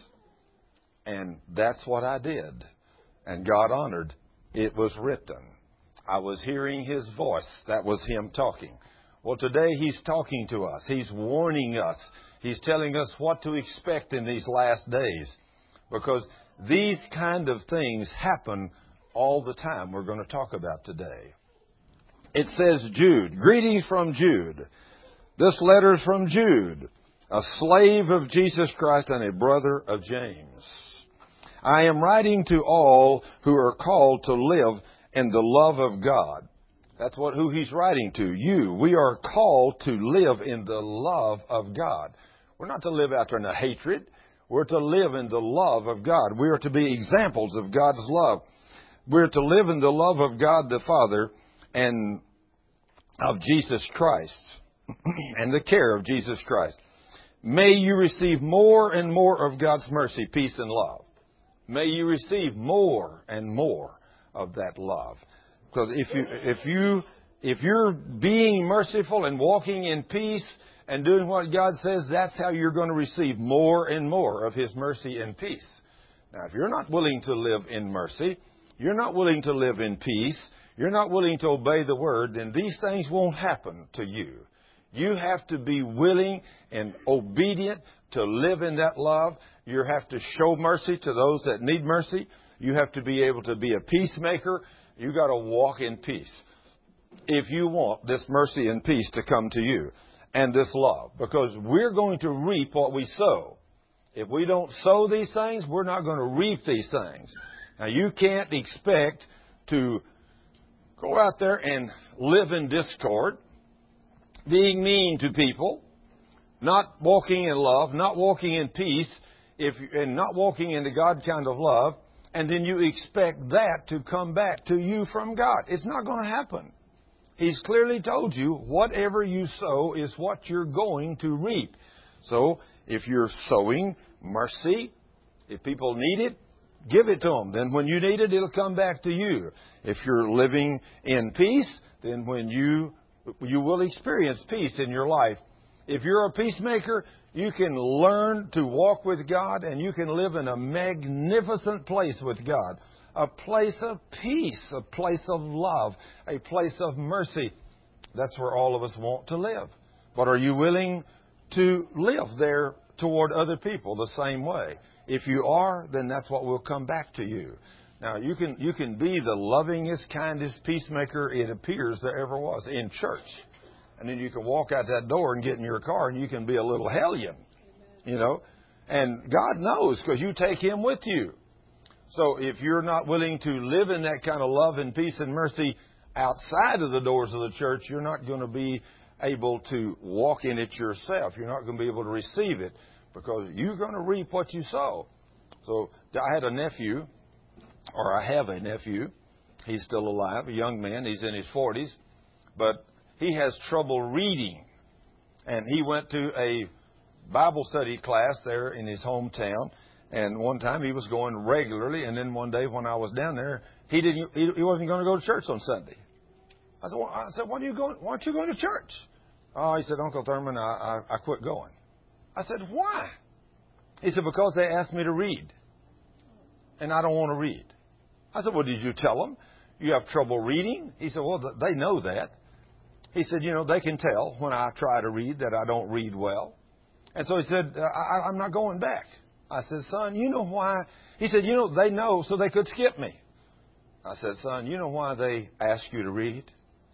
And that's what I did. And God honored it was written. I was hearing His voice. That was Him talking. Well, today He's talking to us. He's warning us. He's telling us what to expect in these last days. Because these kind of things happen all the time we're going to talk about today. It says Jude. Greetings from Jude. This letter is from Jude, a slave of Jesus Christ and a brother of James. I am writing to all who are called to live in the love of God. That's what who he's writing to. You. We are called to live in the love of God. We're not to live out there in the hatred. We're to live in the love of God. We are to be examples of God's love. We're to live in the love of God the Father and of Jesus Christ and the care of Jesus Christ. May you receive more and more of God's mercy, peace, and love. May you receive more and more of that love. Because if you, if you, if you're being merciful and walking in peace and doing what God says, that's how you're going to receive more and more of His mercy and peace. Now, if you're not willing to live in mercy, you're not willing to live in peace, you're not willing to obey the Word, then these things won't happen to you. You have to be willing and obedient to live in that love. You have to show mercy to those that need mercy. You have to be able to be a peacemaker. You got to walk in peace if you want this mercy and peace to come to you and this love, because we're going to reap what we sow. If we don't sow these things, we're not going to reap these things. Now, you can't expect to go out there and live in discord, being mean to people, not walking in love, not walking in peace, if and not walking in the God kind of love, and then you expect that to come back to you from God. It's not going to happen. He's clearly told you whatever you sow is what you're going to reap. So if you're sowing mercy, if people need it, give it to them. Then when you need it, it'll come back to you. If you're living in peace, then when you you will experience peace in your life. If you're a peacemaker, you can learn to walk with God, and you can live in a magnificent place with God. A place of peace, a place of love, a place of mercy. That's where all of us want to live. But are you willing to live there toward other people the same way? If you are, then that's what will come back to you. Now, you can you can be the lovingest, kindest peacemaker it appears there ever was in church. And then you can walk out that door and get in your car and you can be a little hellion, you know. And God knows, because you take Him with you. So if you're not willing to live in that kind of love and peace and mercy outside of the doors of the church, you're not going to be able to walk in it yourself. You're not going to be able to receive it, because you're going to reap what you sow. So I had a nephew, or I have a nephew. He's still alive, a young man. He's in his forties. But he has trouble reading. And he went to a Bible study class there in his hometown. And one time he was going regularly. And then one day when I was down there, he didn't. He, he wasn't going to go to church on Sunday. I said, well, I said, why are you going? Why aren't you going to church? Oh, he said, Uncle Thurman, I, I, I quit going. I said, why? He said, because they asked me to read. And I don't want to read. I said, well, did you tell them you have trouble reading? He said, well, they know that. He said, you know, they can tell when I try to read that I don't read well. And so he said, I, I'm not going back. I said, son, you know why? He said, you know, they know so they could skip me. I said, son, you know why they ask you to read?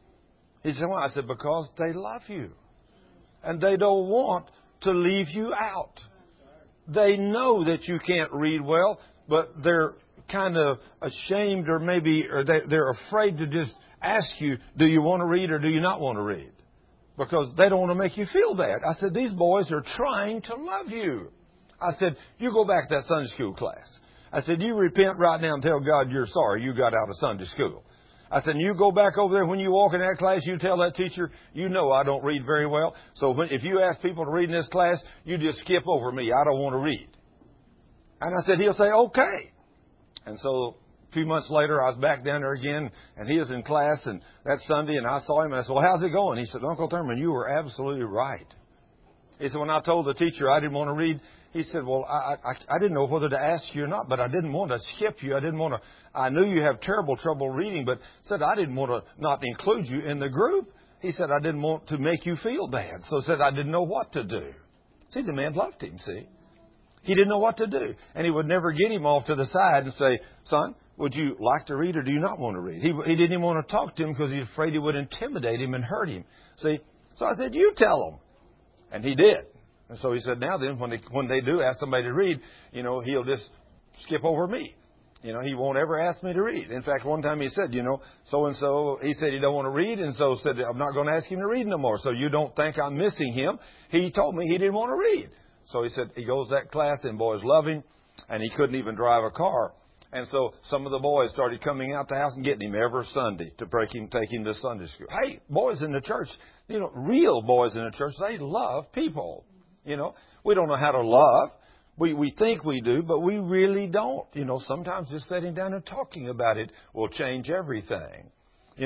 He said, why? I said, because they love you. And they don't want to leave you out. They know that you can't read well, but they're kind of ashamed, or maybe or they, they're afraid to just ask you, do you want to read or do you not want to read? Because they don't want to make you feel bad. I said, these boys are trying to love you. I said, you go back to that Sunday school class. I said, you repent right now and tell God you're sorry you got out of Sunday school. I said, you go back over there when you walk in that class, you tell that teacher, you know I don't read very well. So when, if you ask people to read in this class, you just skip over me. I don't want to read. And I said, he'll say, okay. And so a few months later, I was back down there again, and he was in class and that Sunday, and I saw him, and I said, well, how's it going? He said, Uncle Thurman, you were absolutely right. He said, when I told the teacher I didn't want to read, he said, well, I, I, I didn't know whether to ask you or not, but I didn't want to skip you. I didn't want to, I knew you have terrible trouble reading, but said I didn't want to not include you in the group. He said, I didn't want to make you feel bad. So said, I didn't know what to do. See, the man loved him, see. He didn't know what to do. And he would never get him off to the side and say, son, would you like to read or do you not want to read? He, he didn't even want to talk to him because he was afraid he would intimidate him and hurt him. See, so I said, you tell him. And he did. And so he said, now then, when they, when they do ask somebody to read, you know, he'll just skip over me. You know, he won't ever ask me to read. In fact, one time he said, you know, so-and-so, he said he don't want to read, and so said, I'm not going to ask him to read no more. So you don't think I'm missing him. He told me he didn't want to read. So he said he goes to that class, and boys love him, and he couldn't even drive a car. And so some of the boys started coming out the house and getting him every Sunday to break him, take him to Sunday school. Hey, boys in the church, you know, real boys in the church, they love people. You know, we don't know how to love. We we think we do, but we really don't. You know, sometimes just sitting down and talking about it will change everything. You know,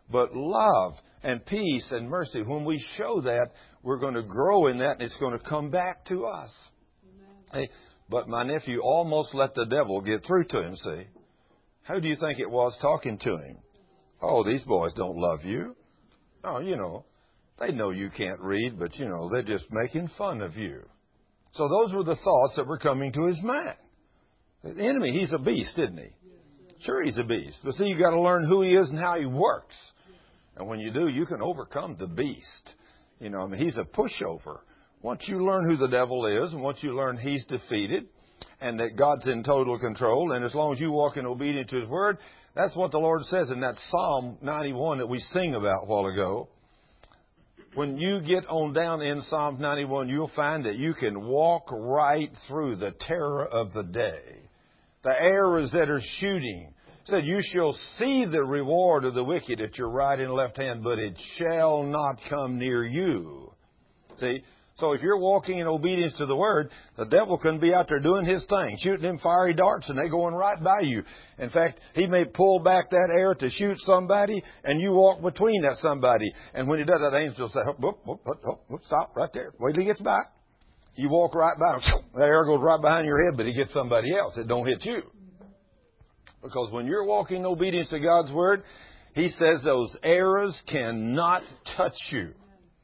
but love and peace and mercy. When we show that, we're going to grow in that, and it's going to come back to us. Hey, but my nephew almost let the devil get through to him, see. Who do you think it was talking to him? Oh, these boys don't love you. Oh, you know, they know you can't read, but, you know, they're just making fun of you. So those were the thoughts that were coming to his mind. The enemy, he's a beast, isn't he? Sure, he's a beast. But see, you got to learn who he is and how he works. And when you do, you can overcome the beast. You know, I mean, he's a pushover. Once you learn who the devil is, and once you learn he's defeated, and that God's in total control, and as long as you walk in obedience to His Word, that's what the Lord says in that Psalm ninety-one that we sing about a while ago. When you get on down in Psalm ninety-one, you'll find that you can walk right through the terror of the day. The arrows that are shooting. It said, you shall see the reward of the wicked at your right and left hand, but it shall not come near you. See? So if you're walking in obedience to the Word, the devil can be out there doing his thing, shooting them fiery darts, and they're going right by you. In fact, he may pull back that arrow to shoot somebody, and you walk between that somebody. And when he does that, angel will say, oh, oh, oh, oh, oh, stop right there. Wait till he gets by. You walk right by him. That arrow goes right behind your head, but he gets somebody else. It don't hit you. Because when you're walking in obedience to God's Word, He says those arrows cannot touch you.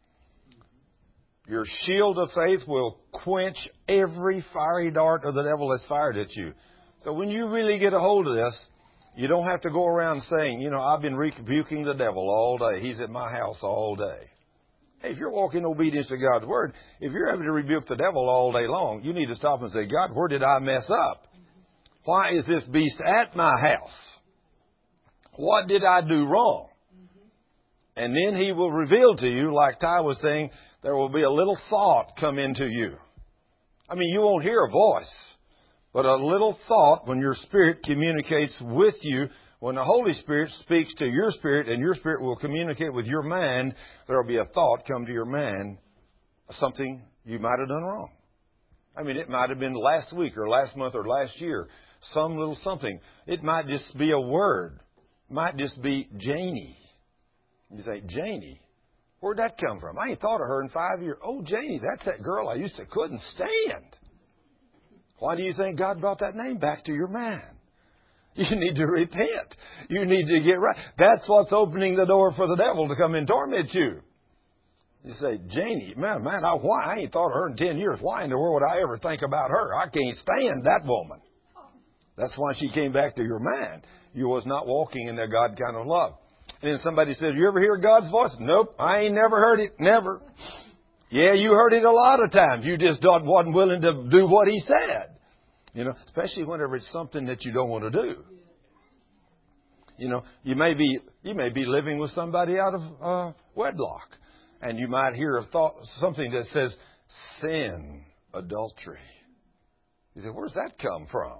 Your shield of faith will quench every fiery dart of the devil that's fired at you. So when you really get a hold of this, you don't have to go around saying, you know, I've been rebuking the devil all day. He's at my house all day. Hey, if you're walking in obedience to God's Word, if you're having to rebuke the devil all day long, you need to stop and say, God, where did I mess up? Why is this beast at my house? What did I do wrong? And then He will reveal to you, like Ty was saying, there will be a little thought come into you. I mean, you won't hear a voice, but a little thought when your spirit communicates with you. When the Holy Spirit speaks to your spirit and your spirit will communicate with your mind, there will be a thought come to your mind of something you might have done wrong. I mean, it might have been last week or last month or last year, some little something. It might just be a word. It might just be Janie. You say, Janie? Where'd that come from? I ain't thought of her in five years. Oh, Janie, that's that girl I used to couldn't stand. Why do you think God brought that name back to your mind? You need to repent. You need to get right. That's what's opening the door for the devil to come and torment you. You say, Janie, man, man, I, why? I ain't thought of her in ten years. Why in the world would I ever think about her? I can't stand that woman. That's why she came back to your mind. You was not walking in that God kind of love. And then somebody said, you ever hear God's voice? Nope, I ain't never heard it. Never. Yeah, you heard it a lot of times. You just wasn't willing to do what He said. You know, especially whenever it's something that you don't want to do. You know, you may be you may be living with somebody out of uh, wedlock, and you might hear a thought, something that says, sin, adultery. You say, where's that come from?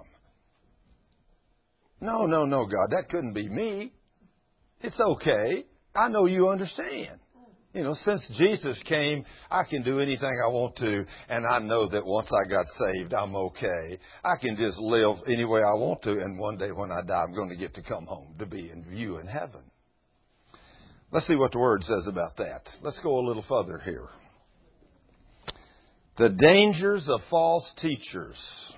No, no, no, God, that couldn't be me. It's okay. I know you understand. You know, since Jesus came, I can do anything I want to, and I know that once I got saved, I'm okay. I can just live any way I want to, and one day when I die, I'm going to get to come home to be in you in heaven. Let's see what the Word says about that. Let's go a little further here. The dangers of false teachers.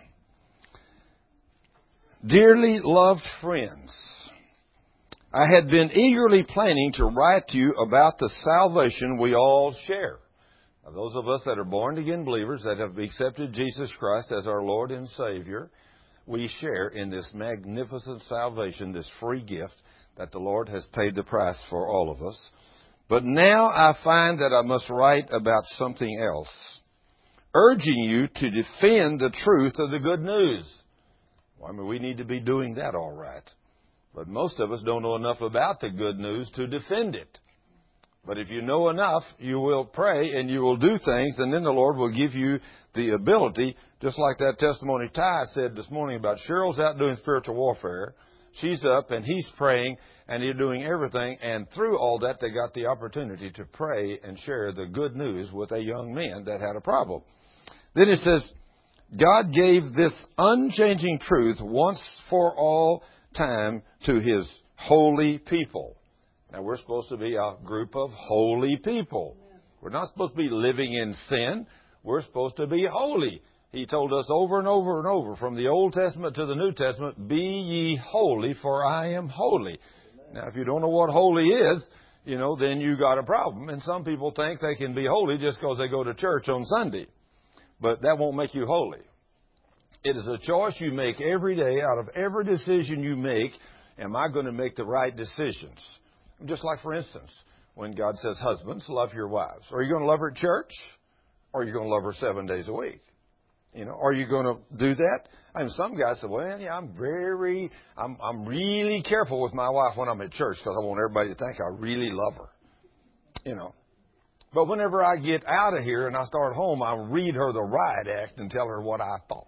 Dearly loved friends, I had been eagerly planning to write to you about the salvation we all share. Now, those of us that are born-again believers that have accepted Jesus Christ as our Lord and Savior, we share in this magnificent salvation, this free gift that the Lord has paid the price for all of us. But now I find that I must write about something else, urging you to defend the truth of the good news. Well, I mean, we need to be doing that all right. But most of us don't know enough about the good news to defend it. But if you know enough, you will pray and you will do things, and then the Lord will give you the ability, just like that testimony Ty said this morning about Cheryl's out doing spiritual warfare. She's up and he's praying and he's doing everything. And through all that, they got the opportunity to pray and share the good news with a young man that had a problem. Then it says, God gave this unchanging truth once for all time to His holy people. Now, we're supposed to be a group of holy people. We're not supposed to be living in sin. We're supposed to be holy. He told us over and over and over, from the Old Testament to the New Testament, be ye holy, for I am holy. Now, if you don't know what holy is, you know, then you got a problem. And some people think they can be holy just because they go to church on Sunday. But that won't make you holy. It is a choice you make every day. Out of every decision you make, am I going to make the right decisions? Just like, for instance, when God says, husbands, love your wives. Are you going to love her at church? Or are you going to love her seven days a week? You know, are you going to do that? I mean, some guys say, well, yeah, I'm very, I'm, I'm really careful with my wife when I'm at church because I want everybody to think I really love her. You know. But whenever I get out of here and I start home, I read her the riot act and tell her what I thought.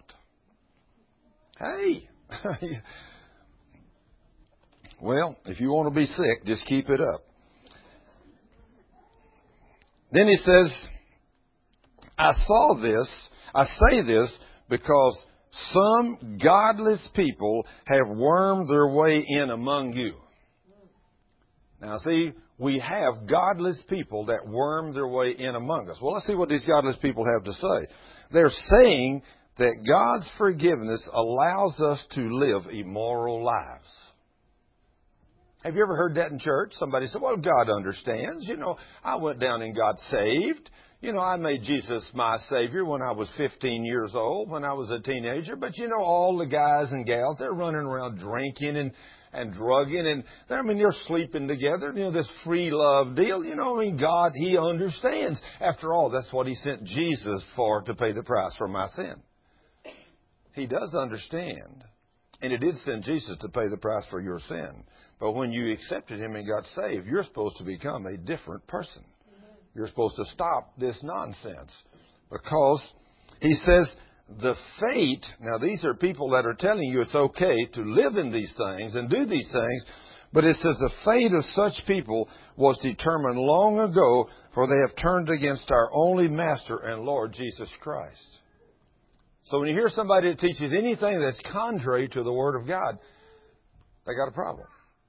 Hey. Well, if you want to be sick, just keep it up. Then he says, I saw this, I say this because some godless people have wormed their way in among you. Now see, we have godless people that worm their way in among us. Well, let's see what these godless people have to say. They're saying that God's forgiveness allows us to live immoral lives. Have you ever heard that in church? Somebody said, well, God understands. You know, I went down and got saved. You know, I made Jesus my Savior when I was fifteen years old, when I was a teenager. But, you know, all the guys and gals, they're running around drinking and, and drugging. And, I mean, they're sleeping together. You know, this free love deal. You know, I mean, God, He understands. After all, that's what He sent Jesus for, to pay the price for my sin. He does understand. And He did send Jesus to pay the price for your sin. But when you accepted Him and got saved, you're supposed to become a different person. You're supposed to stop this nonsense. Because He says the fate, now these are people that are telling you it's okay to live in these things and do these things, but it says the fate of such people was determined long ago, for they have turned against our only Master and Lord Jesus Christ. So when you hear somebody that teaches anything that's contrary to the Word of God, they got a problem.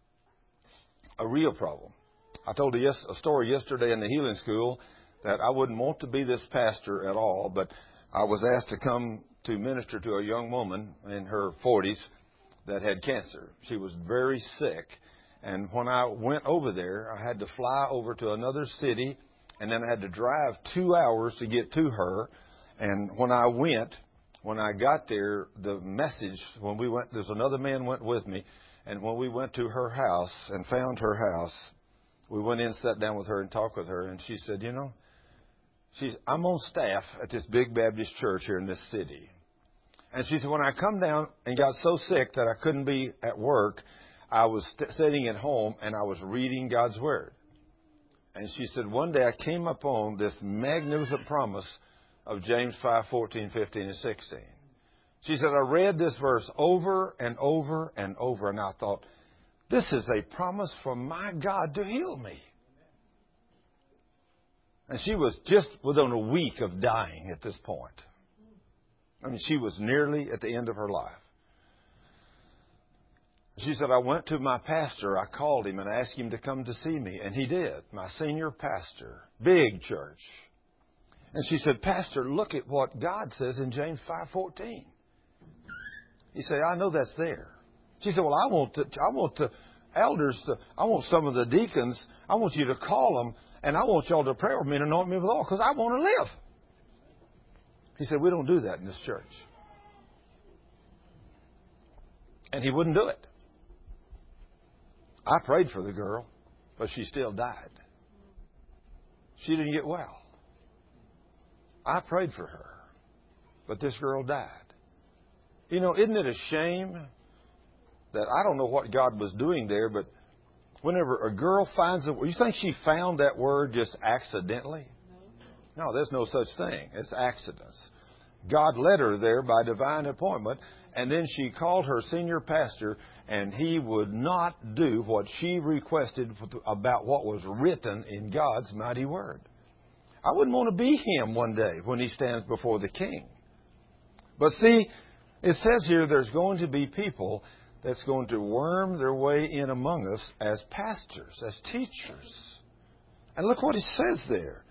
A real problem. I told a, yes, a story yesterday in the healing school that I wouldn't want to be this pastor at all, but I was asked to come to minister to a young woman in her forties that had cancer. She was very sick. And when I went over there, I had to fly over to another city, and then I had to drive two hours to get to her. And when I went, when I got there, the message, when we went, there's another man went with me, and when we went to her house and found her house, we went in, sat down with her and talked with her, and she said, you know, she's, I'm on staff at this big Baptist church here in this city. And she said, when I come down and got so sick that I couldn't be at work, I was st- sitting at home and I was reading God's Word. And she said, one day I came upon this magnificent promise of James five, fourteen, fifteen, and sixteen. She said, I read this verse over and over and over, and I thought, this is a promise from my God to heal me. And she was just within a week of dying at this point. I mean, she was nearly at the end of her life. She said, I went to my pastor. I called him and asked him to come to see me. And he did. My senior pastor. Big church. And she said, Pastor, look at what God says in James five fourteen. He said, I know that's there. She said, well, I want to, I want the elders, to, I want some of the deacons, I want you to call them, and I want y'all to pray with me and anoint me with oil because I want to live. He said, we don't do that in this church. And he wouldn't do it. I prayed for the girl, but she still died. She didn't get well. I prayed for her, but this girl died. You know, isn't it a shame that I don't know what God was doing there, but whenever a girl finds it, you think she found that word just accidentally? No, there's no such thing. It's accidents. God led her there by divine appointment, and then she called her senior pastor, and he would not do what she requested about what was written in God's mighty word. I wouldn't want to be him one day when he stands before the king. But see, it says here there's going to be people that's going to worm their way in among us as pastors, as teachers. And look what it says there.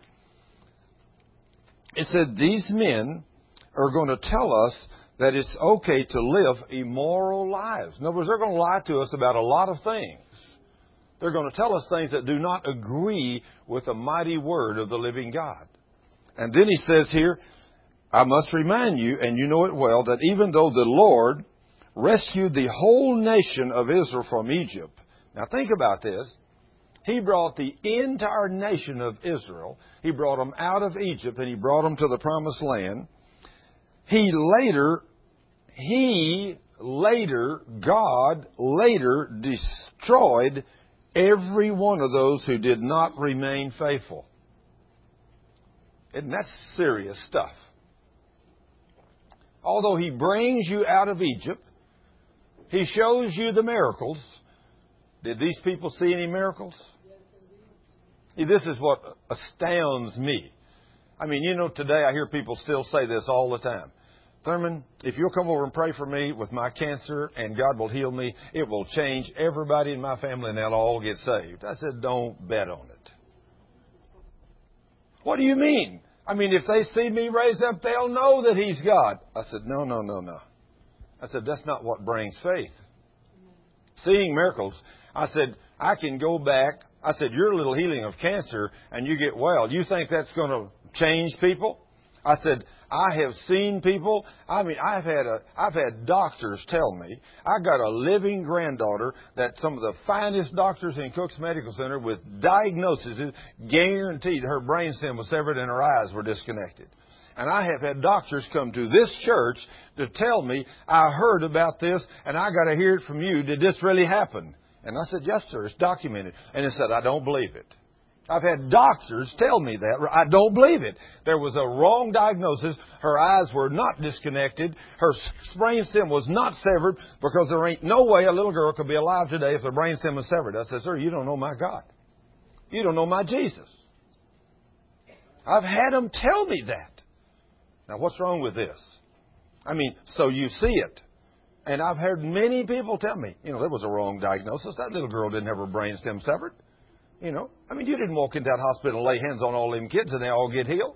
It said these men are going to tell us that it's okay to live immoral lives. In other words, they're going to lie to us about a lot of things. They're going to tell us things that do not agree with the mighty word of the living God. And then he says here, I must remind you, and you know it well, that even though the Lord rescued the whole nation of Israel from Egypt. Now think about this. He brought the entire nation of Israel. He brought them out of Egypt and He brought them to the promised land. He later, He later, God later destroyed every one of those who did not remain faithful. Isn't that serious stuff? Although He brings you out of Egypt, He shows you the miracles. Did these people see any miracles? See, this is what astounds me. I mean, you know, today I hear people still say this all the time. Thurman, if you'll come over and pray for me with my cancer and God will heal me, it will change everybody in my family and they'll all get saved. I said, don't bet on it. What do you mean? I mean, if they see me raised up, they'll know that He's God. I said, no, no, no, no. I said, that's not what brings faith. Seeing miracles. I said, I can go back. I said, your little healing of cancer and you get well. Do you think that's going to change people? I said, I have seen people. I mean, I've had a, I've had doctors tell me, I got a living granddaughter that some of the finest doctors in Cook's Medical Center with diagnoses guaranteed her brainstem was severed and her eyes were disconnected. And I have had doctors come to this church to tell me, I heard about this and I got to hear it from you. Did this really happen? And I said, yes, sir, it's documented. And he said, I don't believe it. I've had doctors tell me that. I don't believe it. There was a wrong diagnosis. Her eyes were not disconnected. Her brainstem was not severed because there ain't no way a little girl could be alive today if the brainstem was severed. I said, sir, you don't know my God. You don't know my Jesus. I've had them tell me that. Now, what's wrong with this? I mean, so you see it. And I've heard many people tell me, you know, there was a wrong diagnosis. That little girl didn't have her brainstem severed. You know, I mean, you didn't walk into that hospital and lay hands on all them kids and they all get healed.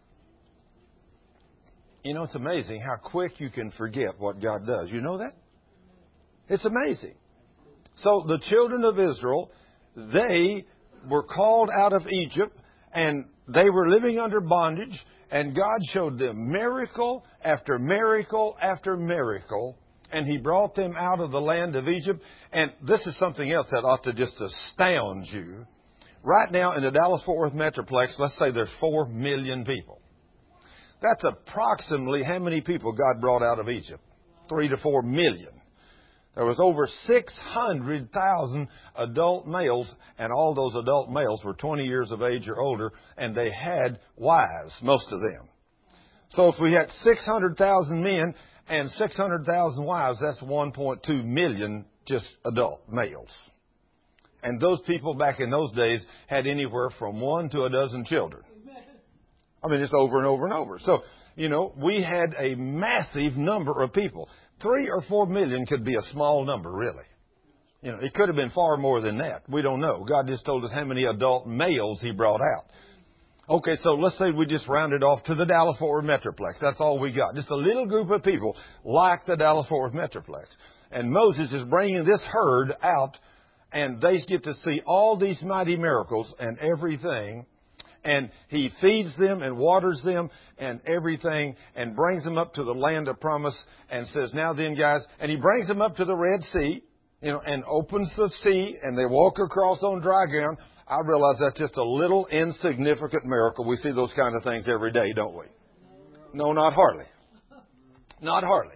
You know, it's amazing how quick you can forget what God does. You know that? It's amazing. So the children of Israel, they were called out of Egypt and they were living under bondage, and God showed them miracle after miracle after miracle. And He brought them out of the land of Egypt. And this is something else that ought to just astound you. Right now in the Dallas-Fort Worth Metroplex, let's say there's four million people. That's approximately how many people God brought out of Egypt? Three to four million. There was over six hundred thousand adult males, and all those adult males were twenty years of age or older, and they had wives, most of them. So if we had six hundred thousand men and six hundred thousand wives, that's one point two million just adult males. And those people back in those days had anywhere from one to a dozen children. I mean, it's over and over and over. So, you know, we had a massive number of people. Three or four million could be a small number, really. You know, it could have been far more than that. We don't know. God just told us how many adult males He brought out. Okay, so let's say we just rounded off to the Dallas-Fort Worth Metroplex. That's all we got. Just a little group of people like the Dallas-Fort Worth Metroplex. And Moses is bringing this herd out, and they get to see all these mighty miracles and everything. And He feeds them and waters them and everything and brings them up to the land of promise and says, now then, guys, and He brings them up to the Red Sea, you know, and opens the sea, and they walk across on dry ground. I realize that's just a little insignificant miracle. We see those kind of things every day, don't we? No, not hardly. Not hardly.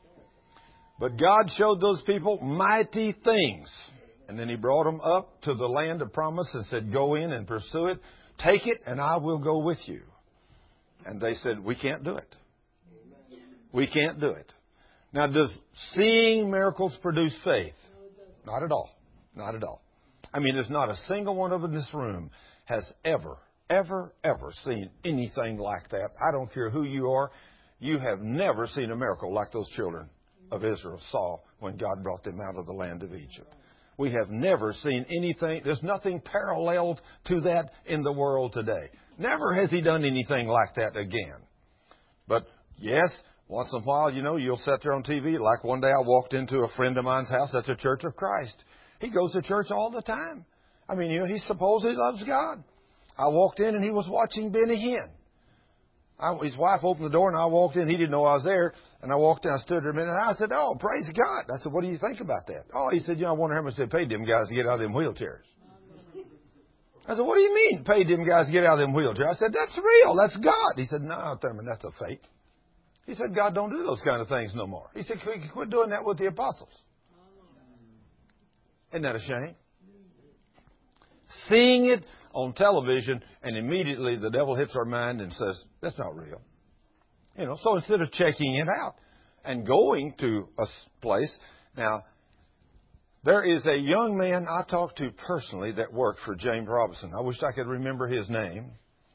But God showed those people mighty things. And then He brought them up to the land of promise and said, go in and pursue it. Take it and I will go with you. And they said, we can't do it. We can't do it. Now, does seeing miracles produce faith? Not at all. Not at all. I mean, there's not a single one of us in this room has ever, ever, ever seen anything like that. I don't care who you are. You have never seen a miracle like those children of Israel saw when God brought them out of the land of Egypt. We have never seen anything. There's nothing paralleled to that in the world today. Never has He done anything like that again. But yes, once in a while, you know, you'll sit there on T V. Like one day I walked into a friend of mine's house at the Church of Christ. He goes to church all the time. I mean, you know, he supposedly loves God. I walked in and he was watching Benny Hinn. I, his wife opened the door and I walked in. He didn't know I was there. And I walked in, I stood there a minute, and I said, oh, praise God. I said, what do you think about that? Oh, he said, you know, I wonder how much they paid them guys to get out of them wheelchairs. I said, what do you mean paid them guys to get out of them wheelchairs? I said, that's real. That's God. He said, no, Thurman, that's a fake. He said, God don't do those kind of things no more. He said, quit doing that with the apostles. Isn't that a shame? Seeing it on television, and immediately the devil hits our mind and says, that's not real. You know, so instead of checking it out and going to a place, now, there is a young man I talked to personally that worked for James Robinson. I wish I could remember his name.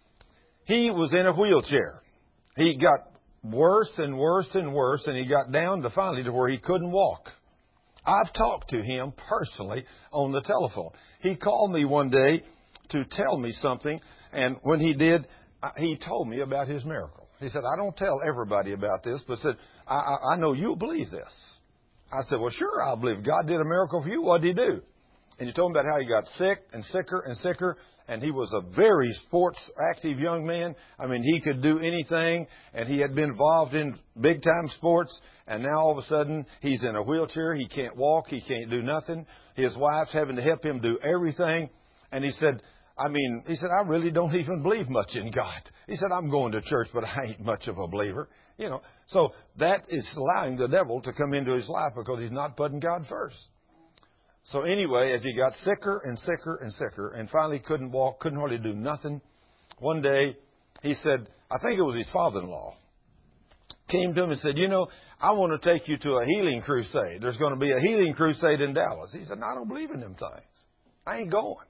He was in a wheelchair. He got worse and worse and worse, and he got down to finally to where he couldn't walk. I've talked to him personally on the telephone. He called me one day to tell me something, and when he did, he told me about his miracle. He said, I don't tell everybody about this, but said, I, I, I know you'll believe this. I said, well, sure, I'll believe. God did a miracle for you. What did He do? And he told me about how he got sick and sicker and sicker, and he was a very sports-active young man. I mean, he could do anything, and he had been involved in big-time sports, and now all of a sudden he's in a wheelchair. He can't walk. He can't do nothing. His wife's having to help him do everything. And he said, I mean, he said, I really don't even believe much in God. He said, I'm going to church, but I ain't much of a believer. You know, so that is allowing the devil to come into his life because he's not putting God first. So anyway, as he got sicker and sicker and sicker and finally couldn't walk, couldn't hardly do nothing, one day he said, I think it was his father-in-law, came to him and said, you know, I want to take you to a healing crusade. There's going to be a healing crusade in Dallas. He said, no, I don't believe in them things. I ain't going.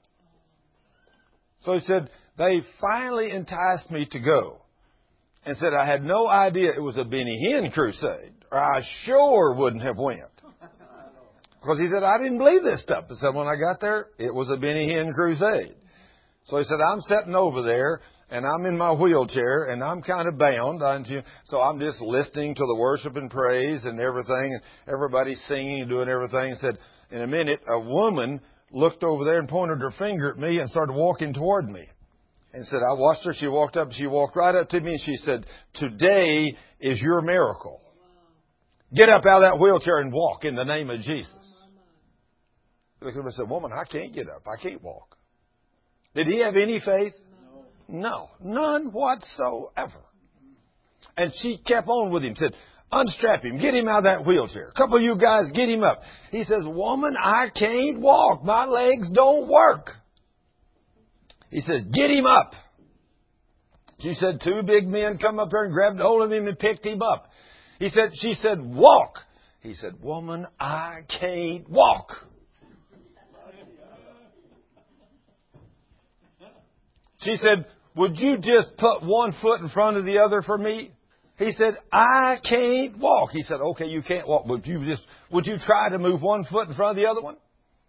So he said, they finally enticed me to go and said I had no idea it was a Benny Hinn crusade, or I sure wouldn't have went. Because he said, I didn't believe this stuff. He said, when I got there, it was a Benny Hinn crusade. So he said, I'm sitting over there, and I'm in my wheelchair, and I'm kind of bound. So I'm just listening to the worship and praise and everything, and everybody's singing and doing everything. And said, in a minute, a woman looked over there and pointed her finger at me and started walking toward me. And said, I watched her. She walked up. She walked right up to me, and she said, today is your miracle. Get up out of that wheelchair and walk in the name of Jesus. I looked at him and said, woman, I can't get up. I can't walk. Did he have any faith? No. No, none whatsoever. And she kept on with him, said, unstrap him, get him out of that wheelchair. A couple of you guys, get him up. He says, woman, I can't walk. My legs don't work. He says, get him up. She said, two big men come up there and grabbed hold of him and picked him up. He said, she said, walk. He said, woman, I can't walk. She said, would you just put one foot in front of the other for me? He said, I can't walk. He said, okay, you can't walk, but you just, would you try to move one foot in front of the other one?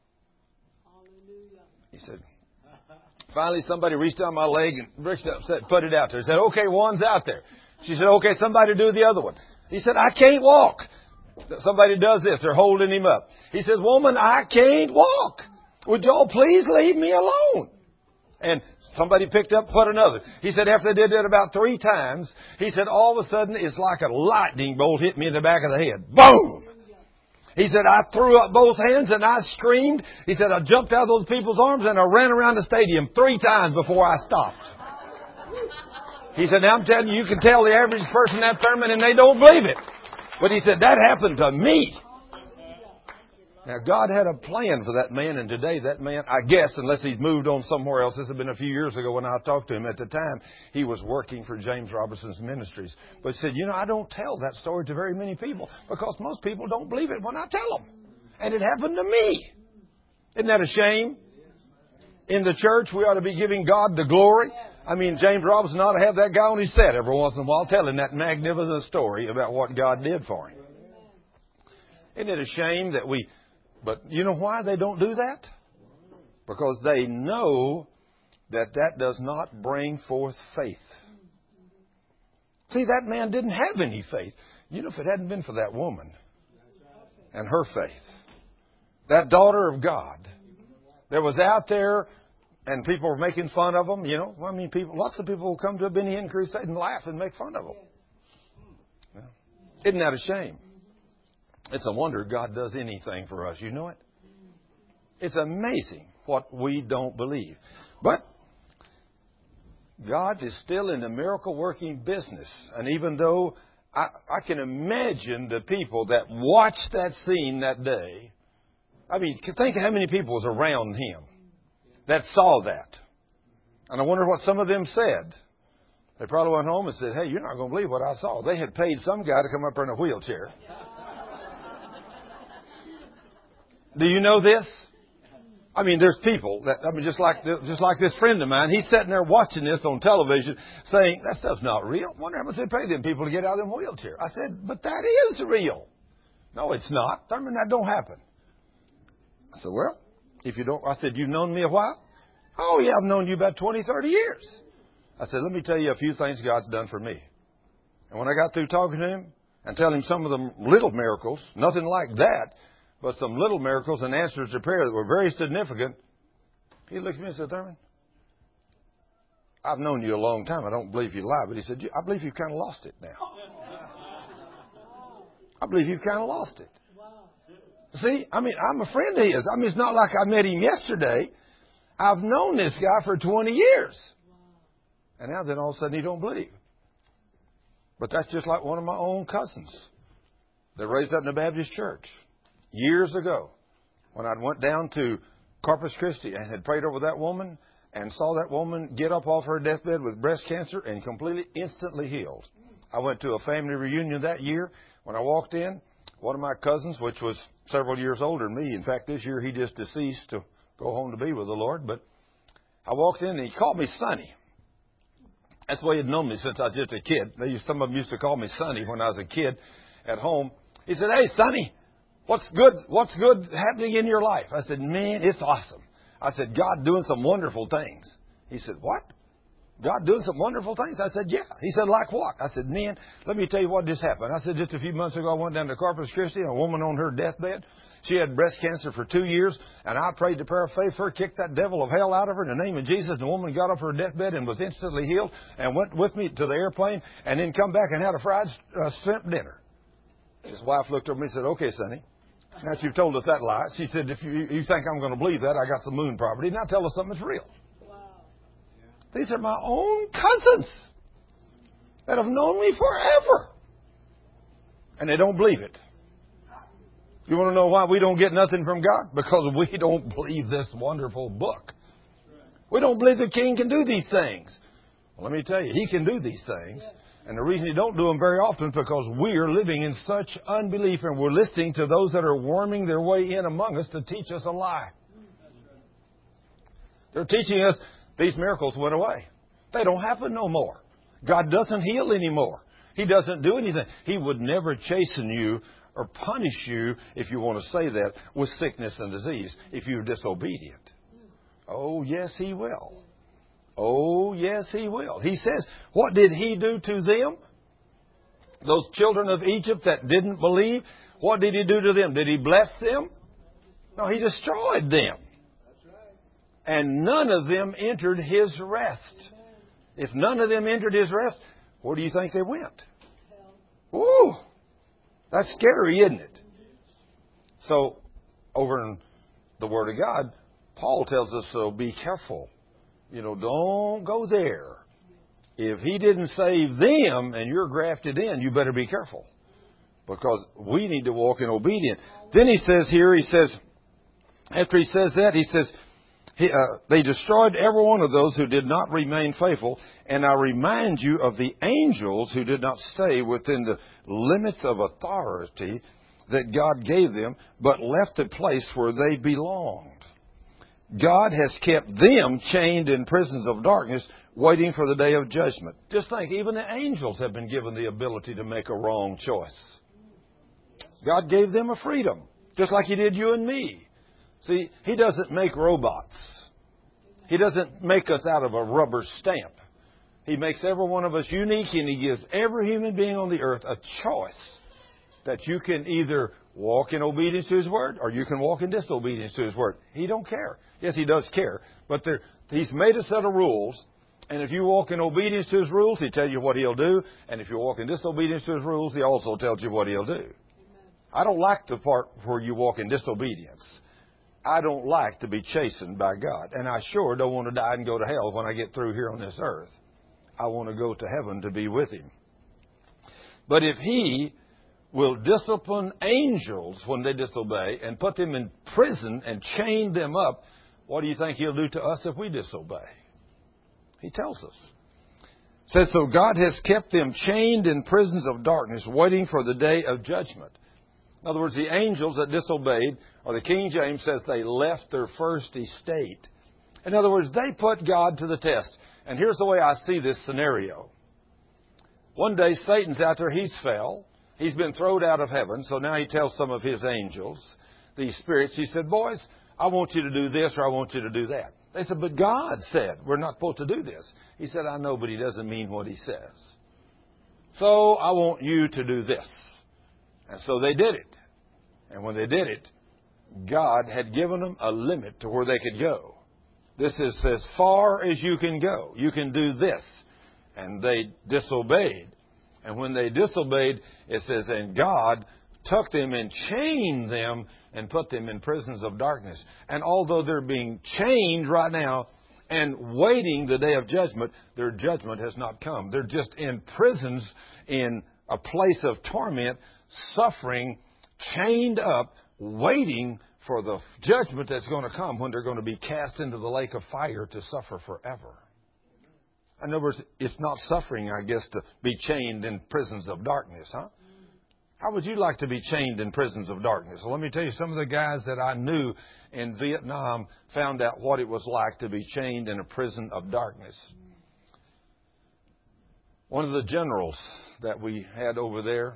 He said, finally somebody reached down my leg and reached up, said, put it out there. He said, okay, one's out there. She said, okay, somebody do the other one. He said, I can't walk. Somebody does this. They're holding him up. He says, woman, I can't walk. Would y'all please leave me alone? And somebody picked up, put another. He said after they did that about three times, he said all of a sudden it's like a lightning bolt hit me in the back of the head. Boom! He said I threw up both hands and I screamed. He said I jumped out of those people's arms and I ran around the stadium three times before I stopped. He said, now I'm telling you, you can tell the average person that Thurman and they don't believe it. But he said, that happened to me. Now, God had a plan for that man, and today that man, I guess, unless he's moved on somewhere else, this had been a few years ago when I talked to him. At the time, he was working for James Robinson's ministries. But he said, you know, I don't tell that story to very many people because most people don't believe it when I tell them. And it happened to me. Isn't that a shame? In the church, we ought to be giving God the glory. I mean, James Robinson ought to have that guy on his set every once in a while telling that magnificent story about what God did for him. Isn't it a shame that we, but you know why they don't do that? Because they know that that does not bring forth faith. See, that man didn't have any faith. You know, if it hadn't been for that woman and her faith, that daughter of God that was out there and people were making fun of them, you know, I mean, people, lots of people will come to a Benny Hinn crusade and laugh and make fun of them. Yeah. Isn't that a shame? It's a wonder God does anything for us. You know it? It's amazing what we don't believe. But God is still in the miracle working business. And even though I, I can imagine the people that watched that scene that day, I mean, think of how many people was around him that saw that. And I wonder what some of them said. They probably went home and said, hey, you're not going to believe what I saw. They had paid some guy to come up there in a wheelchair. Do you know this? I mean, there's people that, I mean, just like, just like this friend of mine, he's sitting there watching this on television saying, that stuff's not real. I wonder how much they pay them people to get out of them wheelchair. I said, but that is real. No, it's not. I mean, that don't happen. I said, well, if you don't, I said, you've known me a while? Oh, yeah, I've known you about twenty, thirty years. I said, let me tell you a few things God's done for me. And when I got through talking to him and telling him some of the little miracles, nothing like that, but some little miracles and answers to prayer that were very significant, he looked at me and said, Thurman, I've known you a long time. I don't believe you lie. But he said, I believe you've kind of lost it now. I believe you've kind of lost it. See, I mean, I'm a friend of his. I mean, it's not like I met him yesterday. I've known this guy for twenty years. And now then all of a sudden he don't believe. But that's just like one of my own cousins that raised up in the Baptist church. Years ago, when I went down to Corpus Christi and had prayed over that woman and saw that woman get up off her deathbed with breast cancer and completely, instantly healed. I went to a family reunion that year. When I walked in, one of my cousins, which was several years older than me, in fact, this year he just deceased to go home to be with the Lord, but I walked in and he called me Sonny. That's the way he'd known me since I was just a kid. They used, some of them used to call me Sonny when I was a kid at home. He said, hey, Sonny. What's good, what's good happening in your life? I said, man, it's awesome. I said, God doing some wonderful things. He said, what? God doing some wonderful things? I said, yeah. He said, like what? I said, man, let me tell you what just happened. I said, just a few months ago, I went down to Corpus Christi, a woman on her deathbed. She had breast cancer for two years, and I prayed the prayer of faith for her, kicked that devil of hell out of her in the name of Jesus. And the woman got off her deathbed and was instantly healed and went with me to the airplane and then come back and had a fried uh, shrimp dinner. His wife looked over me and said, okay, Sonny. Now that you've told us that lie, she said, if you, you think I'm going to believe that, I got some moon property. Now tell us something that's real. Wow. These are my own cousins that have known me forever. And they don't believe it. You want to know why we don't get nothing from God? Because we don't believe this wonderful book. We don't believe the King can do these things. Well, let me tell you, He can do these things. And the reason He don't do them very often is because we're living in such unbelief and we're listening to those that are worming their way in among us to teach us a lie. They're teaching us these miracles went away. They don't happen no more. God doesn't heal anymore. He doesn't do anything. He would never chasten you or punish you, if you want to say that, with sickness and disease if you're disobedient. Oh, yes, He will. Oh, yes, He will. He says, what did He do to them? Those children of Egypt that didn't believe, what did He do to them? Did He bless them? No, He destroyed them. And none of them entered His rest. If none of them entered His rest, where do you think they went? Ooh, that's scary, isn't it? So, over in the Word of God, Paul tells us, so be careful. You know, don't go there. If He didn't save them and you're grafted in, you better be careful. Because we need to walk in obedience. Then he says here, he says, after he says that, he says, he, uh, they destroyed every one of those who did not remain faithful. And I remind you of the angels who did not stay within the limits of authority that God gave them, but left the place where they belonged. God has kept them chained in prisons of darkness, waiting for the day of judgment. Just think, even the angels have been given the ability to make a wrong choice. God gave them a freedom, just like He did you and me. See, He doesn't make robots. He doesn't make us out of a rubber stamp. He makes every one of us unique, and He gives every human being on the earth a choice that you can either walk in obedience to His Word or you can walk in disobedience to His Word. He don't care. Yes, He does care. But there, He's made a set of rules, and if you walk in obedience to His rules, He tells you what He'll do. And if you walk in disobedience to His rules, He also tells you what He'll do. I don't like the part where you walk in disobedience. I don't like to be chastened by God. And I sure don't want to die and go to hell when I get through here on this earth. I want to go to heaven to be with Him. But if He will discipline angels when they disobey and put them in prison and chain them up, what do you think He'll do to us if we disobey? He tells us. It says, so God has kept them chained in prisons of darkness, waiting for the day of judgment. In other words, the angels that disobeyed, or the King James says they left their first estate. In other words, they put God to the test. And here's the way I see this scenario. One day, Satan's out there. He's fell. He's been thrown out of heaven. So now he tells some of his angels, these spirits, he said, boys, I want you to do this or I want you to do that. They said, but God said we're not supposed to do this. He said, I know, but He doesn't mean what He says. So I want you to do this. And so they did it. And when they did it, God had given them a limit to where they could go. This is as far as you can go. You can do this. And they disobeyed. And when they disobeyed, it says, and God took them and chained them and put them in prisons of darkness. And although they're being chained right now and waiting the day of judgment, their judgment has not come. They're just in prisons in a place of torment, suffering, chained up, waiting for the judgment that's going to come when they're going to be cast into the lake of fire to suffer forever. In other words, it's not suffering, I guess, to be chained in prisons of darkness, huh? How would you like to be chained in prisons of darkness? Well, let me tell you, some of the guys that I knew in Vietnam found out what it was like to be chained in a prison of darkness. One of the generals that we had over there,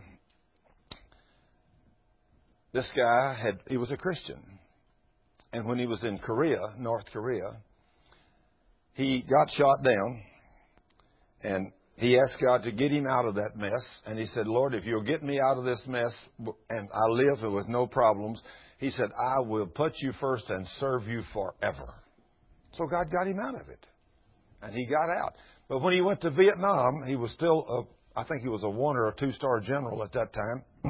this guy had, he was a Christian. And when he was in Korea, North Korea, he got shot down. And he asked God to get him out of that mess. And he said, Lord, if you'll get me out of this mess and I live with no problems, he said, I will put you first and serve you forever. So God got him out of it. And he got out. But when he went to Vietnam, he was still, a, I think he was a one or a two-star general at that time.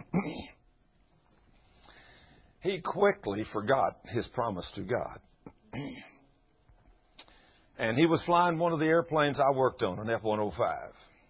He quickly forgot his promise to God. And he was flying one of the airplanes I worked on, an F one oh five.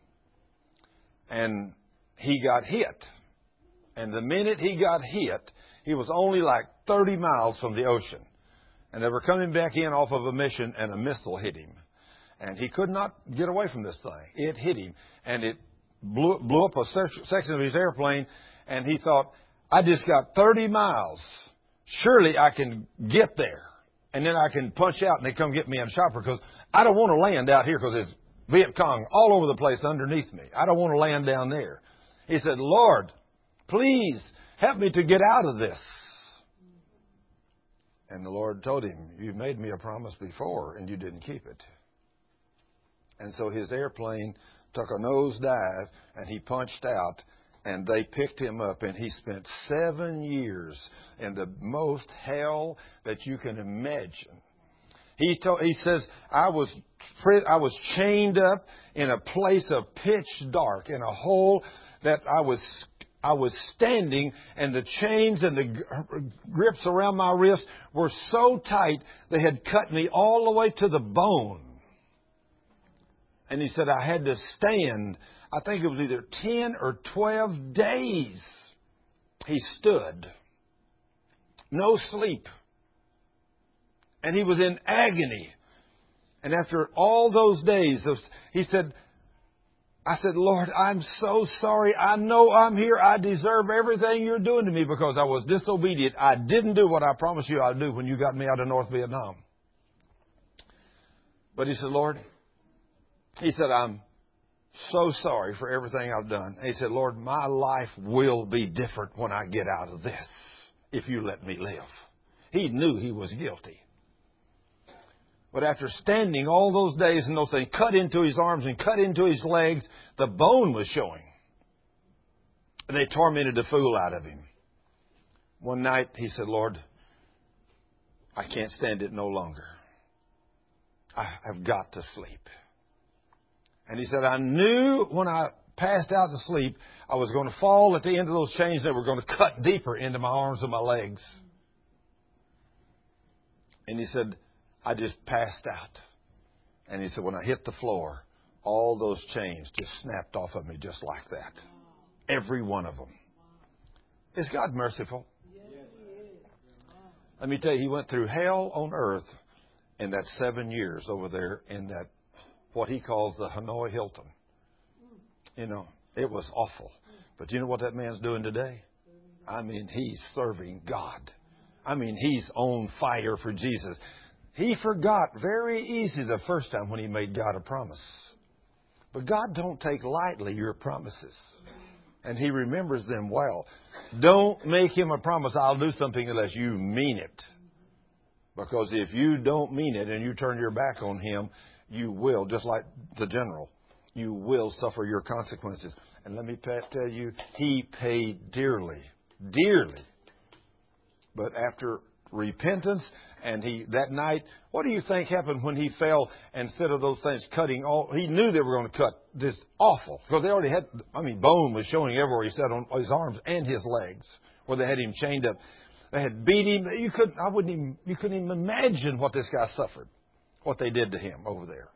And he got hit. And the minute he got hit, he was only like thirty miles from the ocean. And they were coming back in off of a mission, and a missile hit him. And he could not get away from this thing. It hit him. And it blew, blew up a section of his airplane. And he thought, I just got thirty miles. Surely I can get there. And then I can punch out and they come get me in a chopper, because I don't want to land out here because there's Viet Cong all over the place underneath me. I don't want to land down there. He said, Lord, please help me to get out of this. And the Lord told him, you made me a promise before and you didn't keep it. And so his airplane took a nosedive and he punched out. And they picked him up, and he spent seven years in the most hell that you can imagine. He told, he says, I was I was chained up in a place of pitch dark, in a hole that I was I was standing, and the chains and the grips around my wrists were so tight they had cut me all the way to the bone. And he said I had to stand. I think it was either ten or twelve days he stood. No sleep. And he was in agony. And after all those days, of, he said, I said, Lord, I'm so sorry. I know I'm here. I deserve everything you're doing to me because I was disobedient. I didn't do what I promised you I'd do when you got me out of North Vietnam. But he said, Lord, he said, I'm so sorry for everything I've done. And he said, Lord, my life will be different when I get out of this, if you let me live. He knew he was guilty. But after standing all those days and those things, cut into his arms and cut into his legs, the bone was showing. They tormented the fool out of him. One night he said, Lord, I can't stand it no longer. I have got to sleep. And he said, I knew when I passed out to sleep, I was going to fall at the end of those chains that were going to cut deeper into my arms and my legs. And he said, I just passed out. And he said, when I hit the floor, all those chains just snapped off of me just like that. Every one of them. Is God merciful? Let me tell you, he went through hell on earth in that seven years over there in that, what he calls the Hanoi Hilton. You know, it was awful. But you know what that man's doing today? I mean, he's serving God. I mean, he's on fire for Jesus. He forgot very easy the first time when he made God a promise. But God don't take lightly your promises. And he remembers them well. Don't make him a promise, I'll do something unless you mean it. Because if you don't mean it and you turn your back on him, you will, just like the general, you will suffer your consequences. And let me tell you, he paid dearly, dearly. But after repentance, and he that night, what do you think happened when he fell? Instead of those things cutting all, he knew they were going to cut this awful. Because they already had, I mean, bone was showing everywhere he sat on his arms and his legs, where they had him chained up. They had beat him. You couldn't, I wouldn't even, you couldn't even imagine what this guy suffered, what they did to him over there.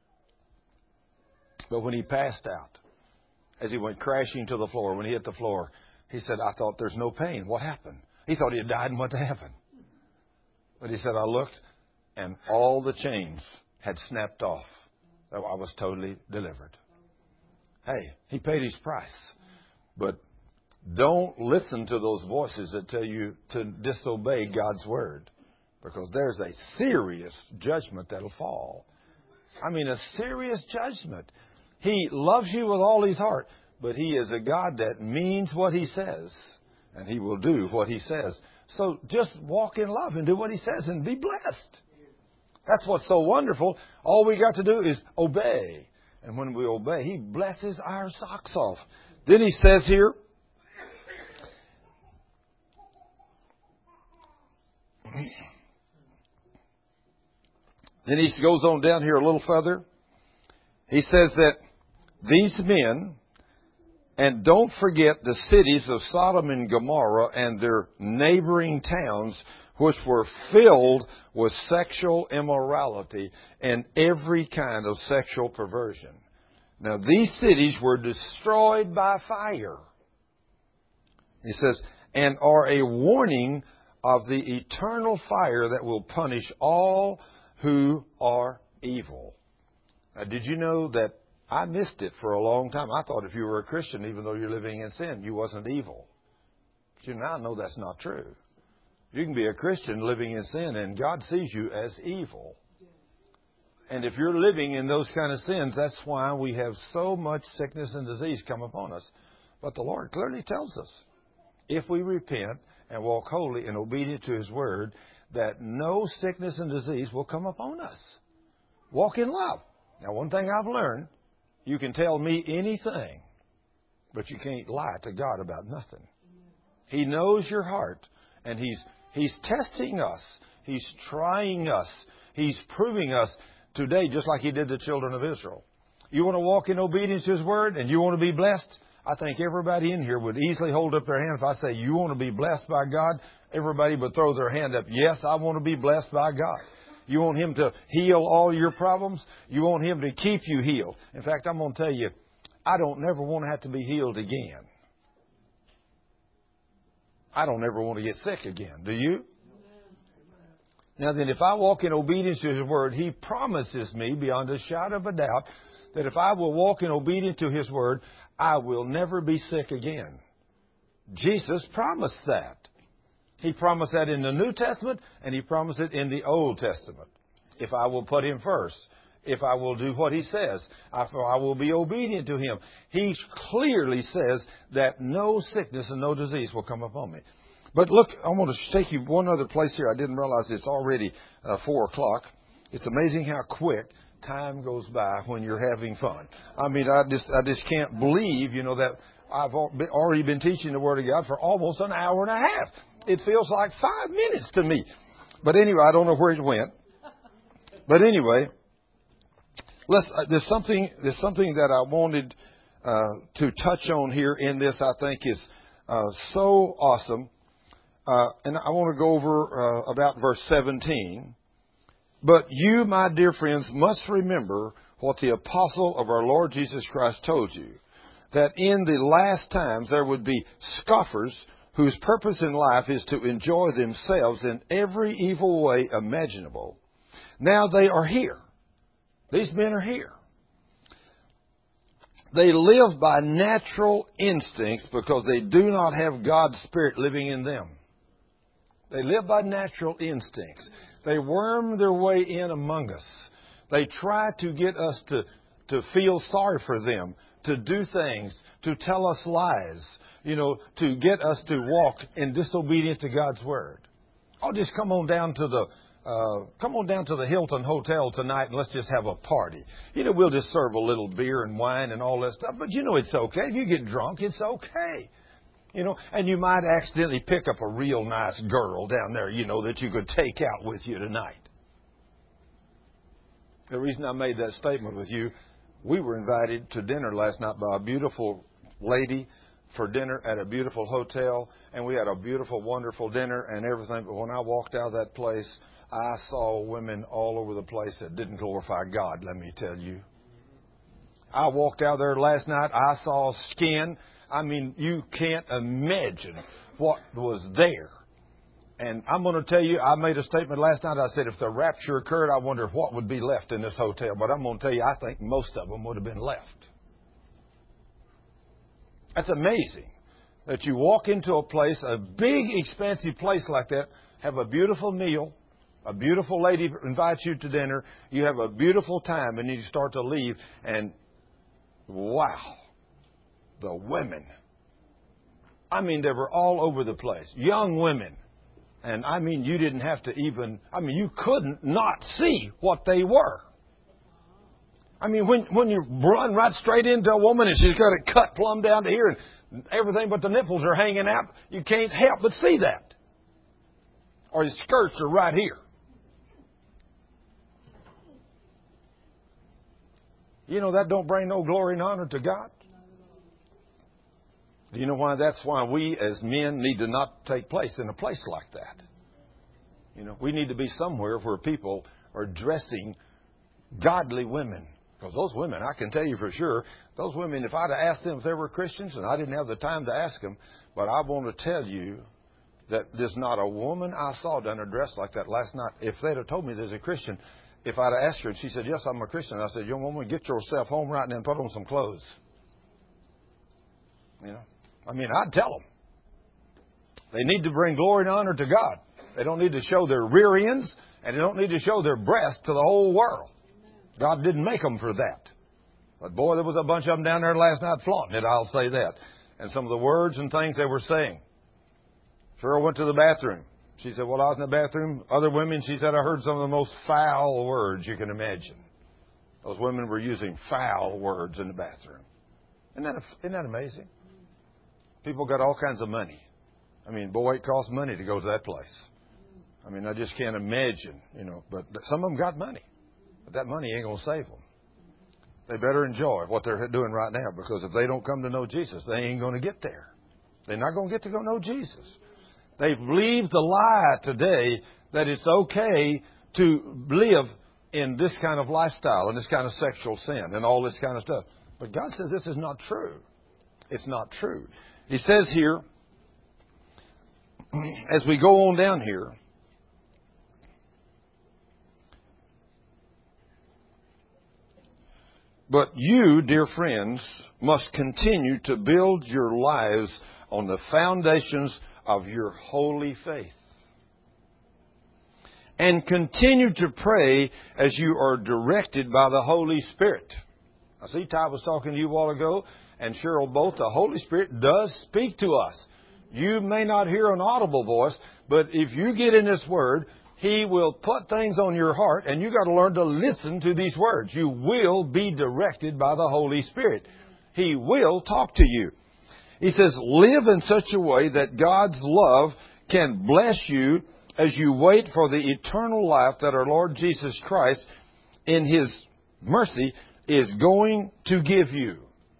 But when he passed out, as he went crashing to the floor, when he hit the floor, he said, I thought there's no pain. What happened? He thought he had died and went to heaven. But he said, I looked, and all the chains had snapped off. I was totally delivered. Hey, he paid his price. But don't listen to those voices that tell you to disobey God's word. Because there's a serious judgment that'll fall. I mean, a serious judgment. He loves you with all his heart, but he is a God that means what he says, and he will do what he says. So just walk in love and do what he says and be blessed. That's what's so wonderful. All we got to do is obey. And when we obey, he blesses our socks off. Then he says here, then he goes on down here a little further. He says that these men, and don't forget the cities of Sodom and Gomorrah and their neighboring towns, which were filled with sexual immorality and every kind of sexual perversion. Now, these cities were destroyed by fire. He says, and are a warning of the eternal fire that will punish all who are evil. Now, did you know that I missed it for a long time? I thought if you were a Christian, even though you're living in sin, you wasn't evil. But you now know that's not true. You can be a Christian living in sin, and God sees you as evil. And if you're living in those kind of sins, that's why we have so much sickness and disease come upon us. But the Lord clearly tells us, if we repent and walk holy and obedient to his word, that no sickness and disease will come upon us. Walk in love. Now, one thing I've learned, you can tell me anything, but you can't lie to God about nothing. He knows your heart, and He's He's testing us. He's trying us. He's proving us today, just like He did the children of Israel. You want to walk in obedience to His word, and you want to be blessed? I think everybody in here would easily hold up their hand if I say, you want to be blessed by God? Everybody would throw their hand up. Yes, I want to be blessed by God. You want Him to heal all your problems? You want Him to keep you healed? In fact, I'm going to tell you, I don't never want to have to be healed again. I don't ever want to get sick again. Do you? Now then, if I walk in obedience to His word, He promises me beyond a shadow of a doubt that if I will walk in obedience to His word, I will never be sick again. Jesus promised that. He promised that in the New Testament, and He promised it in the Old Testament. If I will put Him first if I will do what He says. I, for I will be obedient to Him. He clearly says that no sickness and no disease will come upon me. But look, I want to take you one other place here. I didn't realize it's already uh, four o'clock. It's amazing how quick time goes by when you're having fun. I mean, I just I just can't believe, you know, that I've already been teaching the Word of God for almost an hour and a half. It feels like five minutes to me. But anyway, I don't know where it went. But anyway, let's, uh, there's something there's something that I wanted uh, to touch on here in this. I think is uh, so awesome, uh, and I want to go over uh, about verse seventeen. But you, my dear friends, must remember what the apostle of our Lord Jesus Christ told you, that in the last times there would be scoffers whose purpose in life is to enjoy themselves in every evil way imaginable. Now they are here. These men are here. They live by natural instincts because they do not have God's Spirit living in them. They live by natural instincts. They worm their way in among us. They try to get us to, to feel sorry for them, to do things, to tell us lies, you know, to get us to walk in disobedience to God's Word. Oh, just come on down to the uh, come on down to the Hilton Hotel tonight and let's just have a party. You know, we'll just serve a little beer and wine and all that stuff. But you know, it's okay. If you get drunk, it's okay. You know, and you might accidentally pick up a real nice girl down there, you know, that you could take out with you tonight. The reason I made that statement with you, we were invited to dinner last night by a beautiful lady for dinner at a beautiful hotel, and we had a beautiful, wonderful dinner and everything. But when I walked out of that place, I saw women all over the place that didn't glorify God, let me tell you. I walked out there last night, I saw skin. I mean, you can't imagine what was there. And I'm going to tell you, I made a statement last night. I said, if the rapture occurred, I wonder what would be left in this hotel. But I'm going to tell you, I think most of them would have been left. That's amazing that you walk into a place, a big, expensive place like that, have a beautiful meal, a beautiful lady invites you to dinner, you have a beautiful time, and you start to leave, and wow. The women. I mean, they were all over the place. Young women. And I mean, you didn't have to even, I mean, you couldn't not see what they were. I mean, when when you run right straight into a woman and she's got it cut plumb down to here and everything but the nipples are hanging out, you can't help but see that. Or his skirts are right here. You know, that don't bring no glory and honor to God. Do you know why? That's why we as men need to not take place in a place like that. You know, we need to be somewhere where people are dressing godly women. Because those women, I can tell you for sure, those women, if I'd have asked them if they were Christians, and I didn't have the time to ask them, but I want to tell you that there's not a woman I saw down there dressed like that last night. If they'd have told me there's a Christian, if I'd have asked her and she said, yes, I'm a Christian, I said, young woman, get yourself home right now and put on some clothes. You know? I mean, I'd tell them. They need to bring glory and honor to God. They don't need to show their rear ends, and they don't need to show their breasts to the whole world. God didn't make them for that. But boy, there was a bunch of them down there last night flaunting it, I'll say that. And some of the words and things they were saying. Cheryl went to the bathroom. She said, well, I was in the bathroom. Other women, she said, I heard some of the most foul words you can imagine. Those women were using foul words in the bathroom. Isn't that, isn't that amazing? People got all kinds of money. I mean, boy, it costs money to go to that place. I mean, I just can't imagine, you know. But some of them got money. But that money ain't going to save them. They better enjoy what they're doing right now, because if they don't come to know Jesus, they ain't going to get there. They're not going to get to go know Jesus. They believe the lie today that it's okay to live in this kind of lifestyle and this kind of sexual sin and all this kind of stuff. But God says this is not true. It's not true. He says here, as we go on down here, but you, dear friends, must continue to build your lives on the foundations of your holy faith. and continue to pray as you are directed by the Holy Spirit. I see Ty was talking to you a while ago, and Cheryl both. The Holy Spirit does speak to us. You may not hear an audible voice, but if you get in this Word, He will put things on your heart, and you got to learn to listen to these words. You will be directed by the Holy Spirit. He will talk to you. He says, live in such a way that God's love can bless you as you wait for the eternal life that our Lord Jesus Christ, in His mercy, is going to give you.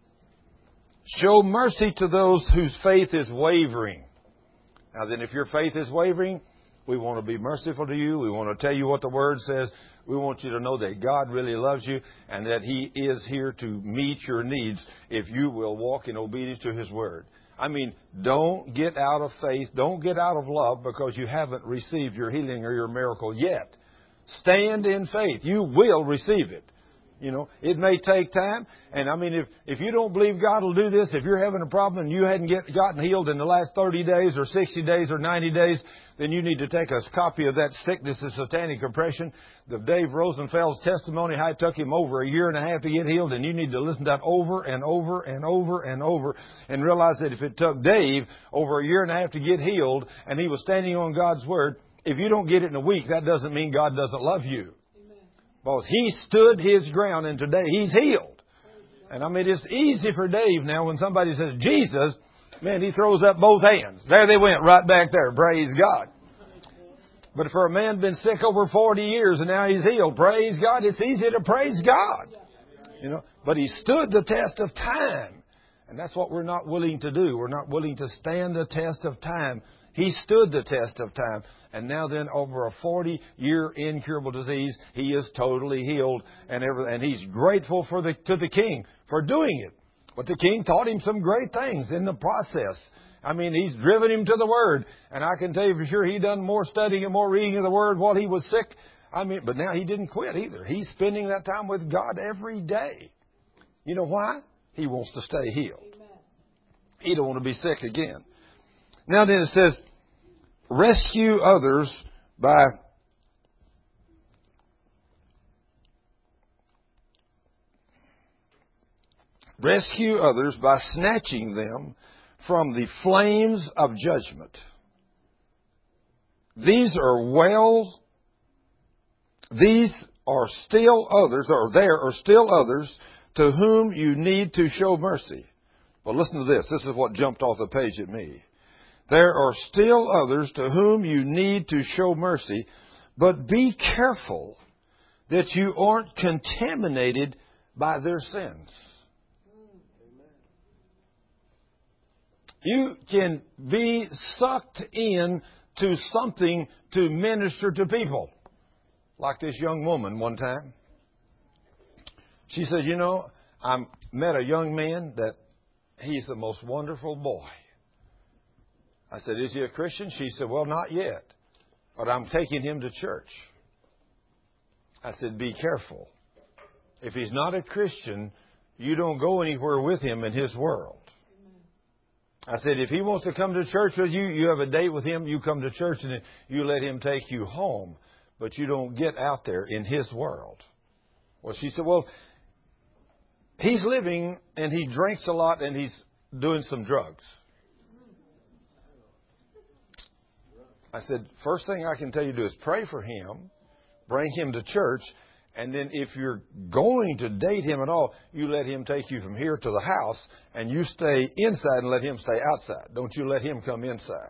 Show mercy to those whose faith is wavering. Now then, if your faith is wavering, we want to be merciful to you. We want to tell you what the Word says. We want you to know that God really loves you and that He is here to meet your needs if you will walk in obedience to His Word. I mean, don't get out of faith. Don't get out of love because you haven't received your healing or your miracle yet. Stand in faith. You will receive it. You know, it may take time. And I mean, if, if you don't believe God will do this, if you're having a problem and you hadn't get, gotten healed in the last thirty days or sixty days or ninety days, then you need to take a copy of that Sickness and Satanic Oppression, the Dave Rosenfeld's testimony, how it took him over a year and a half to get healed. And you need to listen to that over and over and over and over and realize that if it took Dave over a year and a half to get healed and he was standing on God's Word, if you don't get it in a week, that doesn't mean God doesn't love you. Because He stood His ground, and today He's healed. And I mean, it's easy for Dave now when somebody says, Jesus, man, he throws up both hands. There they went, right back there. Praise God. But for a man been sick over forty years and now he's healed, praise God, it's easy to praise God. You know, but he stood the test of time. And that's what we're not willing to do. We're not willing to stand the test of time. He stood the test of time. And now then, over a forty-year incurable disease, he is totally healed. And everything. And he's grateful for the, to the king for doing it. But the king taught him some great things in the process. I mean, he's driven him to the Word. And I can tell you for sure he done more studying and more reading of the Word while he was sick. I mean, but now he didn't quit either. He's spending that time with God every day. You know why? He wants to stay healed. He don't want to be sick again. Now then it says, rescue others by rescue others by snatching them from the flames of judgment. These are well, these are still others, or there are still others to whom you need to show mercy. Well, listen to this. This is what jumped off the page at me. There are still others to whom you need to show mercy, but be careful that you aren't contaminated by their sins. You can be sucked in to something to minister to people. Like this young woman one time. She said, you know, I met a young man that he's the most wonderful boy. I said, is he a Christian? She said, well, not yet, but I'm taking him to church. I said, be careful. If he's not a Christian, you don't go anywhere with him in his world. I said, if he wants to come to church with you, you have a date with him, you come to church and you let him take you home, but you don't get out there in his world. Well, she said, well, he's living and he drinks a lot and he's doing some drugs. I said, first thing I can tell you to do is pray for him, bring him to church, and then if you're going to date him at all, you let him take you from here to the house, and you stay inside and let him stay outside. Don't you let him come inside.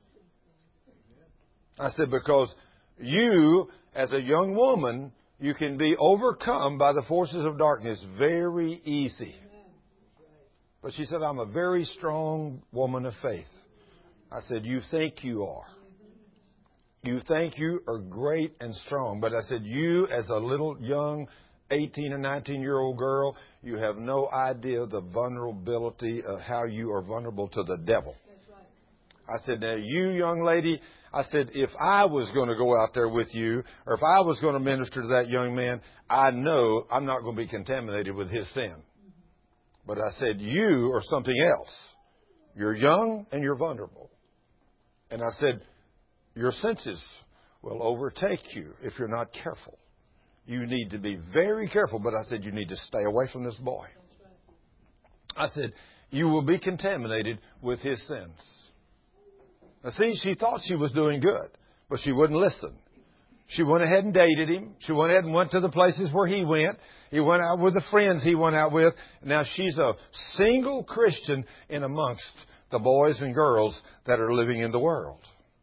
I said, because you, as a young woman, you can be overcome by the forces of darkness very easy. But she said, I'm a very strong woman of faith. I said, you think you are. You think you are great and strong. But I said, you as a little young eighteen or nineteen-year-old girl, you have no idea the vulnerability of how you are vulnerable to the devil. That's right. I said, now you young lady, I said, if I was going to go out there with you, or if I was going to minister to that young man, I know I'm not going to be contaminated with his sin. But I said, you are something else. You're young and you're vulnerable. And I said, your senses will overtake you if you're not careful. You need to be very careful. But I said, you need to stay away from this boy. I said, you will be contaminated with his sins. Now, see, she thought she was doing good, but she wouldn't listen. She went ahead and dated him. She went ahead and went to the places where he went. He went out with the friends he went out with. Now she's a single Christian in amongst the boys and girls that are living in the world.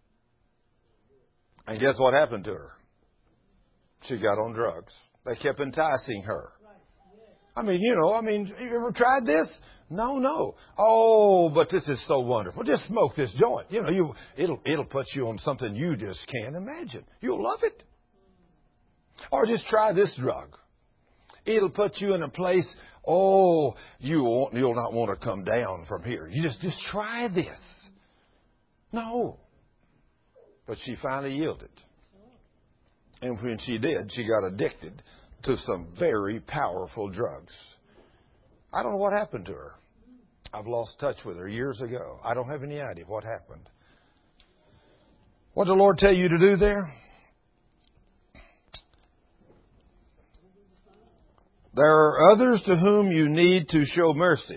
And guess what happened to her? She got on drugs. They kept enticing her. I mean, you know, I mean, you ever tried this? No, no. Oh, but this is so wonderful. Just smoke this joint. You know, you it'll it'll put you on something you just can't imagine. You'll love it. Or just try this drug. It'll put you in a place, oh, you won't, you'll not want to come down from here. You just, just try this. No. But she finally yielded. And when she did, she got addicted to some very powerful drugs. I don't know what happened to her. I've lost touch with her years ago. I don't have any idea what happened. What did the Lord tell you to do there? There are others to whom you need to show mercy.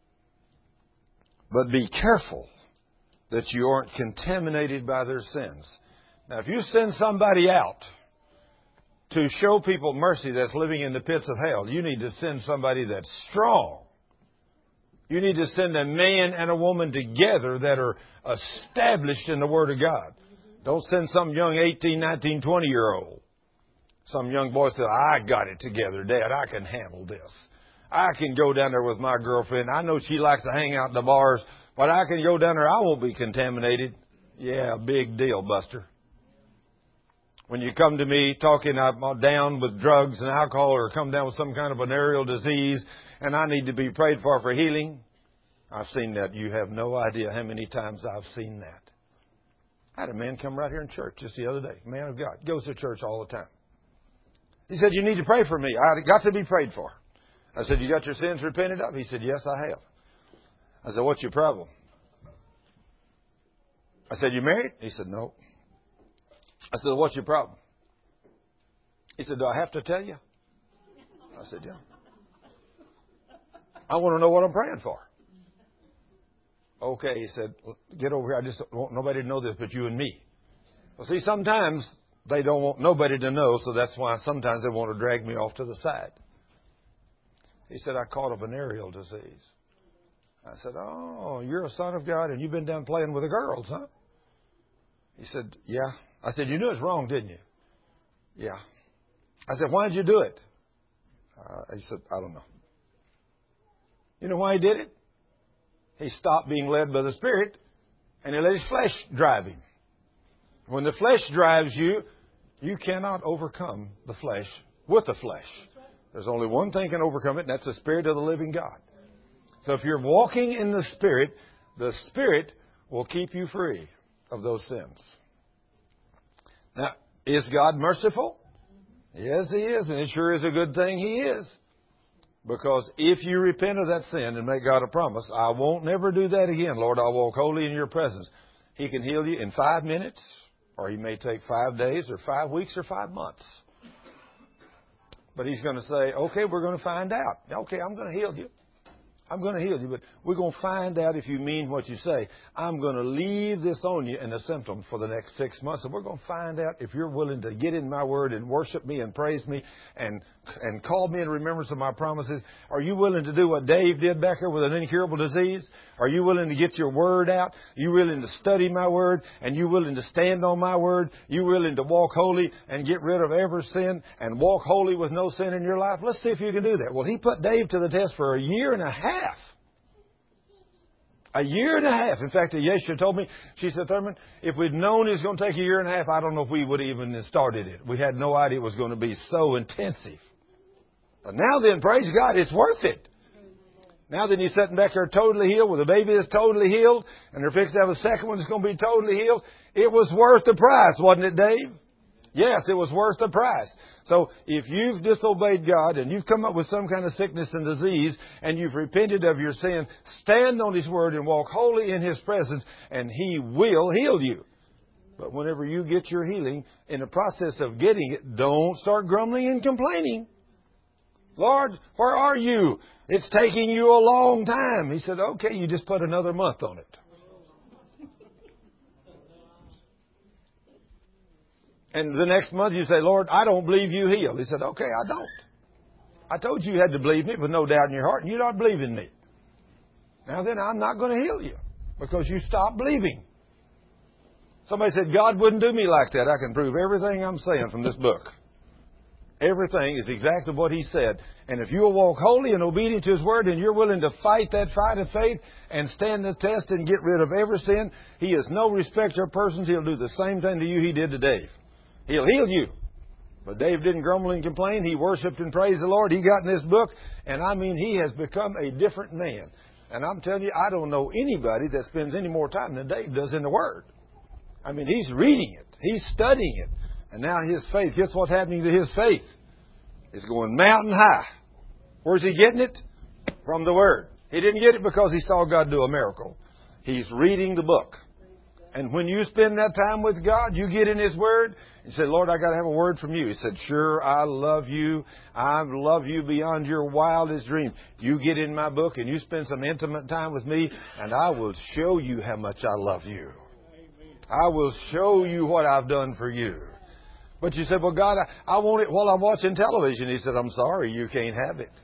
But be careful that you aren't contaminated by their sins. Now, if you send somebody out to show people mercy that's living in the pits of hell, you need to send somebody that's strong. You need to send a man and a woman together that are established in the Word of God. Don't send some young eighteen, nineteen, twenty-year-old. Some young boy said, I got it together, Dad. I can handle this. I can go down there with my girlfriend. I know she likes to hang out in the bars, but I can go down there. I won't be contaminated. Yeah, big deal, Buster. When you come to me talking I'm down with drugs and alcohol or come down with some kind of venereal disease and I need to be prayed for for healing, I've seen that. You have no idea how many times I've seen that. I had a man come right here in church just the other day. Man of God. Goes to church all the time. He said, you need to pray for me. I got to be prayed for. I said, you got your sins repented of? He said, yes, I have. I said, what's your problem? I said, you married? He said, no. I said, what's your problem? He said, do I have to tell you? I said, yeah. I want to know what I'm praying for. Okay, he said, get over here. I just don't want nobody to know this but you and me. Well, see, sometimes they don't want nobody to know, so that's why sometimes they want to drag me off to the side. He said, I caught a venereal disease. I said, oh, you're a son of God and you've been down playing with the girls, huh? He said, yeah. I said, you knew it was wrong, didn't you? Yeah. I said, why did you do it? Uh, he said, I don't know. You know why he did it? He stopped being led by the Spirit and he let his flesh drive him. When the flesh drives you, you cannot overcome the flesh with the flesh. There's only one thing can overcome it, and that's the Spirit of the living God. So if you're walking in the Spirit, the Spirit will keep you free of those sins. Now, is God merciful? Yes, He is, and it sure is a good thing He is. Because if you repent of that sin and make God a promise, I won't never do that again, Lord, I'll walk holy in your presence. He can heal you in five minutes, or He may take five days, or five weeks, or five months. But He's going to say, okay, we're going to find out. Okay, I'm going to heal you. I'm going to heal you, but we're going to find out if you mean what you say. I'm going to leave this on you and the symptoms for the next six months, and we're going to find out if you're willing to get in my word and worship me and praise me and and call me in remembrance of my promises. Are you willing to do what Dave did back here with an incurable disease? Are you willing to get your word out? Are you willing to study my word? And you willing to stand on my word? You willing to walk holy and get rid of every sin and walk holy with no sin in your life? Let's see if you can do that. Well, he put Dave to the test for a year and a half. A year and a half. In fact, Yesha told me, she said, Thurman, if we'd known it was going to take a year and a half, I don't know if we would have even started it. We had no idea it was going to be so intensive. But now then, praise God, it's worth it. Now then, you're sitting back there totally healed with a baby that's totally healed, and they're fixing to have a second one that's going to be totally healed. It was worth the price, wasn't it, Dave? Yes, it was worth the price. So if you've disobeyed God and you've come up with some kind of sickness and disease and you've repented of your sin, stand on His word and walk holy in His presence, and He will heal you. But whenever you get your healing, in the process of getting it, don't start grumbling and complaining. Lord, where are you? It's taking you a long time. He said, okay, you just put another month on it. And the next month you say, Lord, I don't believe you healed. He said, okay, I don't. I told you you had to believe me with no doubt in your heart, and you're not believing me. Now then, I'm not going to heal you because you stopped believing. Somebody said, God wouldn't do me like that. I can prove everything I'm saying from this book. Everything is exactly what He said. And if you'll walk holy and obedient to His Word and you're willing to fight that fight of faith and stand the test and get rid of every sin, He is no respecter of persons. He'll do the same thing to you He did to Dave. He'll heal you. But Dave didn't grumble and complain. He worshiped and praised the Lord. He got in this book, and I mean, he has become a different man. And I'm telling you, I don't know anybody that spends any more time than Dave does in the Word. I mean, he's reading it. He's studying it. And now his faith, guess what's happening to his faith? It's going mountain high. Where's he getting it? From the Word. He didn't get it because he saw God do a miracle. He's reading the book. And when you spend that time with God, you get in His Word and say, Lord, I got to have a word from you. He said, sure, I love you. I love you beyond your wildest dreams. You get in my book and you spend some intimate time with me, and I will show you how much I love you. I will show you what I've done for you. But you said, well, God, I, I want it while I'm watching television. He said, I'm sorry, you can't have it.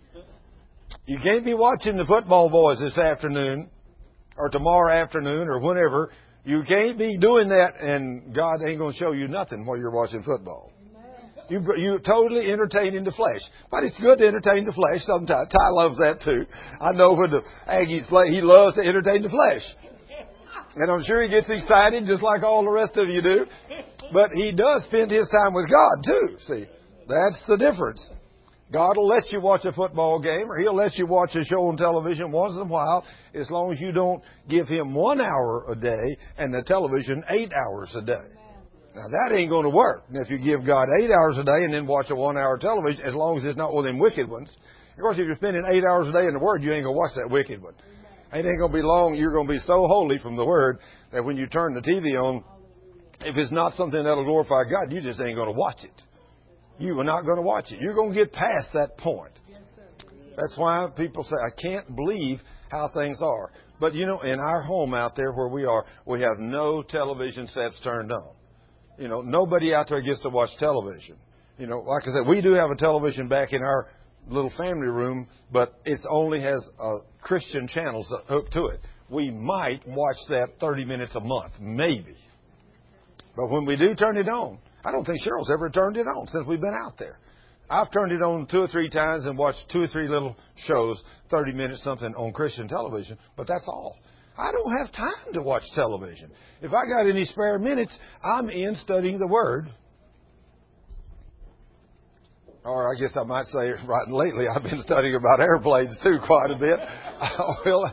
You can't be watching the football boys this afternoon or tomorrow afternoon or whenever. You can't be doing that, and God ain't going to show you nothing while you're watching football. You you totally entertaining the flesh. But it's good to entertain the flesh sometimes. Ty loves that too. I know when the Aggies play, he loves to entertain the flesh. And I'm sure he gets excited just like all the rest of you do. But he does spend his time with God too. See, that's the difference. God will let you watch a football game, or He'll let you watch a show on television once in a while, as long as you don't give Him one hour a day and the television eight hours a day. Now, that ain't going to work. And if you give God eight hours a day and then watch a one-hour television, as long as it's not one of them wicked ones. Of course, if you're spending eight hours a day in the Word, you ain't going to watch that wicked one. It ain't going to be long. You're going to be so holy from the Word that when you turn the T V on, if it's not something that'll glorify God, you just ain't going to watch it. You are not going to watch it. You're going to get past that point. That's why people say, I can't believe how things are. But, you know, in our home out there where we are, we have no television sets turned on. You know, nobody out there gets to watch television. You know, like I said, we do have a television back in our little family room, but it only has uh, Christian channels hooked to it. We might watch that thirty minutes a month, maybe. But when we do turn it on, I don't think Cheryl's ever turned it on since we've been out there. I've turned it on two or three times and watched two or three little shows, thirty minutes something on Christian television, but that's all. I don't have time to watch television. If I got any spare minutes, I'm in studying the Word. Or I guess I might say, right lately, I've been studying about airplanes too quite a bit. Well,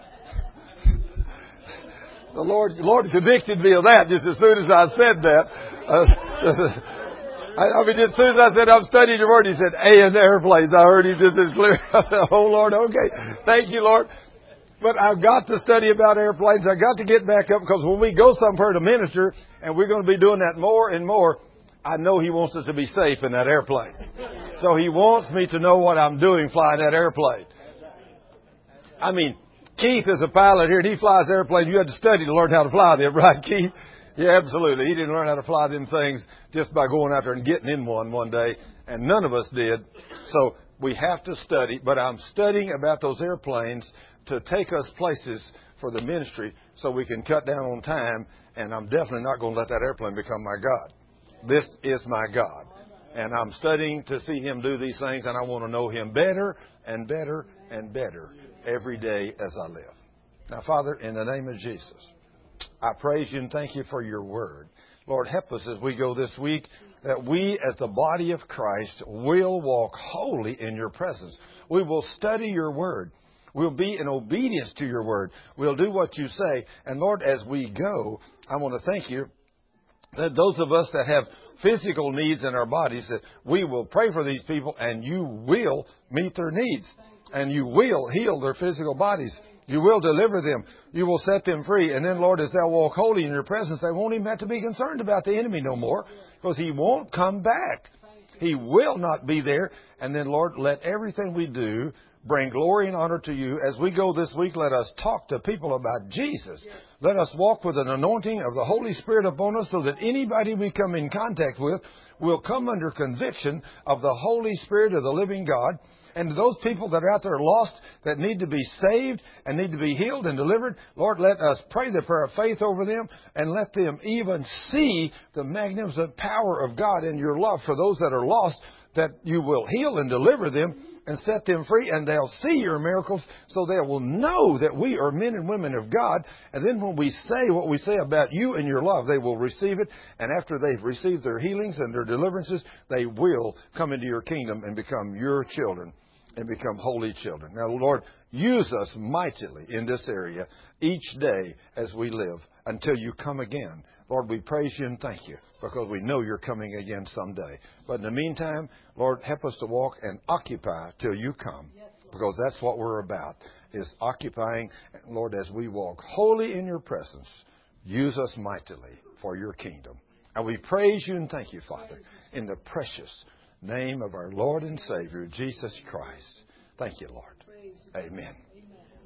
the Lord, the Lord convicted me of that just as soon as I said that. Uh, I, I mean, as soon as I said I'm studying your Word, He said, A in airplanes. I heard Him just as clear. I said, oh, Lord, okay. Thank you, Lord. But I've got to study about airplanes. I've got to get back up because when we go somewhere to minister, and we're going to be doing that more and more, I know He wants us to be safe in that airplane. So He wants me to know what I'm doing flying that airplane. I mean, Keith is a pilot here, and he flies airplanes. You had to study to learn how to fly them, right, Keith? Yeah, absolutely. He didn't learn how to fly them things just by going out there and getting in one one day, and none of us did. So we have to study, but I'm studying about those airplanes to take us places for the ministry so we can cut down on time, and I'm definitely not going to let that airplane become my God. This is my God, and I'm studying to see Him do these things, and I want to know Him better and better and better every day as I live. Now, Father, in the name of Jesus, I praise You and thank You for Your Word. Lord, help us as we go this week that we as the body of Christ will walk wholly in Your presence. We will study Your Word. We'll be in obedience to Your Word. We'll do what You say. And Lord, as we go, I want to thank You that those of us that have physical needs in our bodies, that we will pray for these people and You will meet their needs. And You will heal their physical bodies. You will deliver them. You will set them free. And then, Lord, as they'll walk holy in your presence, they won't even have to be concerned about the enemy no more, because he won't come back. He will not be there. And then, Lord, let everything we do bring glory and honor to you. As we go this week, let us talk to people about Jesus. Let us walk with an anointing of the Holy Spirit upon us, so that anybody we come in contact with will come under conviction of the Holy Spirit of the living God. And those people that are out there lost, that need to be saved and need to be healed and delivered, Lord, let us pray the prayer of faith over them, and let them even see the magnificent power of God in your love for those that are lost, that you will heal and deliver them and set them free, and they'll see your miracles, so they will know that we are men and women of God. And then when we say what we say about you and your love, they will receive it. And after they've received their healings and their deliverances, they will come into your kingdom and become your children and become holy children. Now, Lord, use us mightily in this area each day as we live until you come again. Lord, we praise you and thank you, because we know you're coming again someday. But in the meantime, Lord, help us to walk and occupy till you come, because that's what we're about, is occupying. Lord, as we walk holy in your presence, use us mightily for your kingdom. And we praise you and thank you, Father, in the precious name of our Lord and Savior, Jesus Christ. Thank you, Lord. Amen.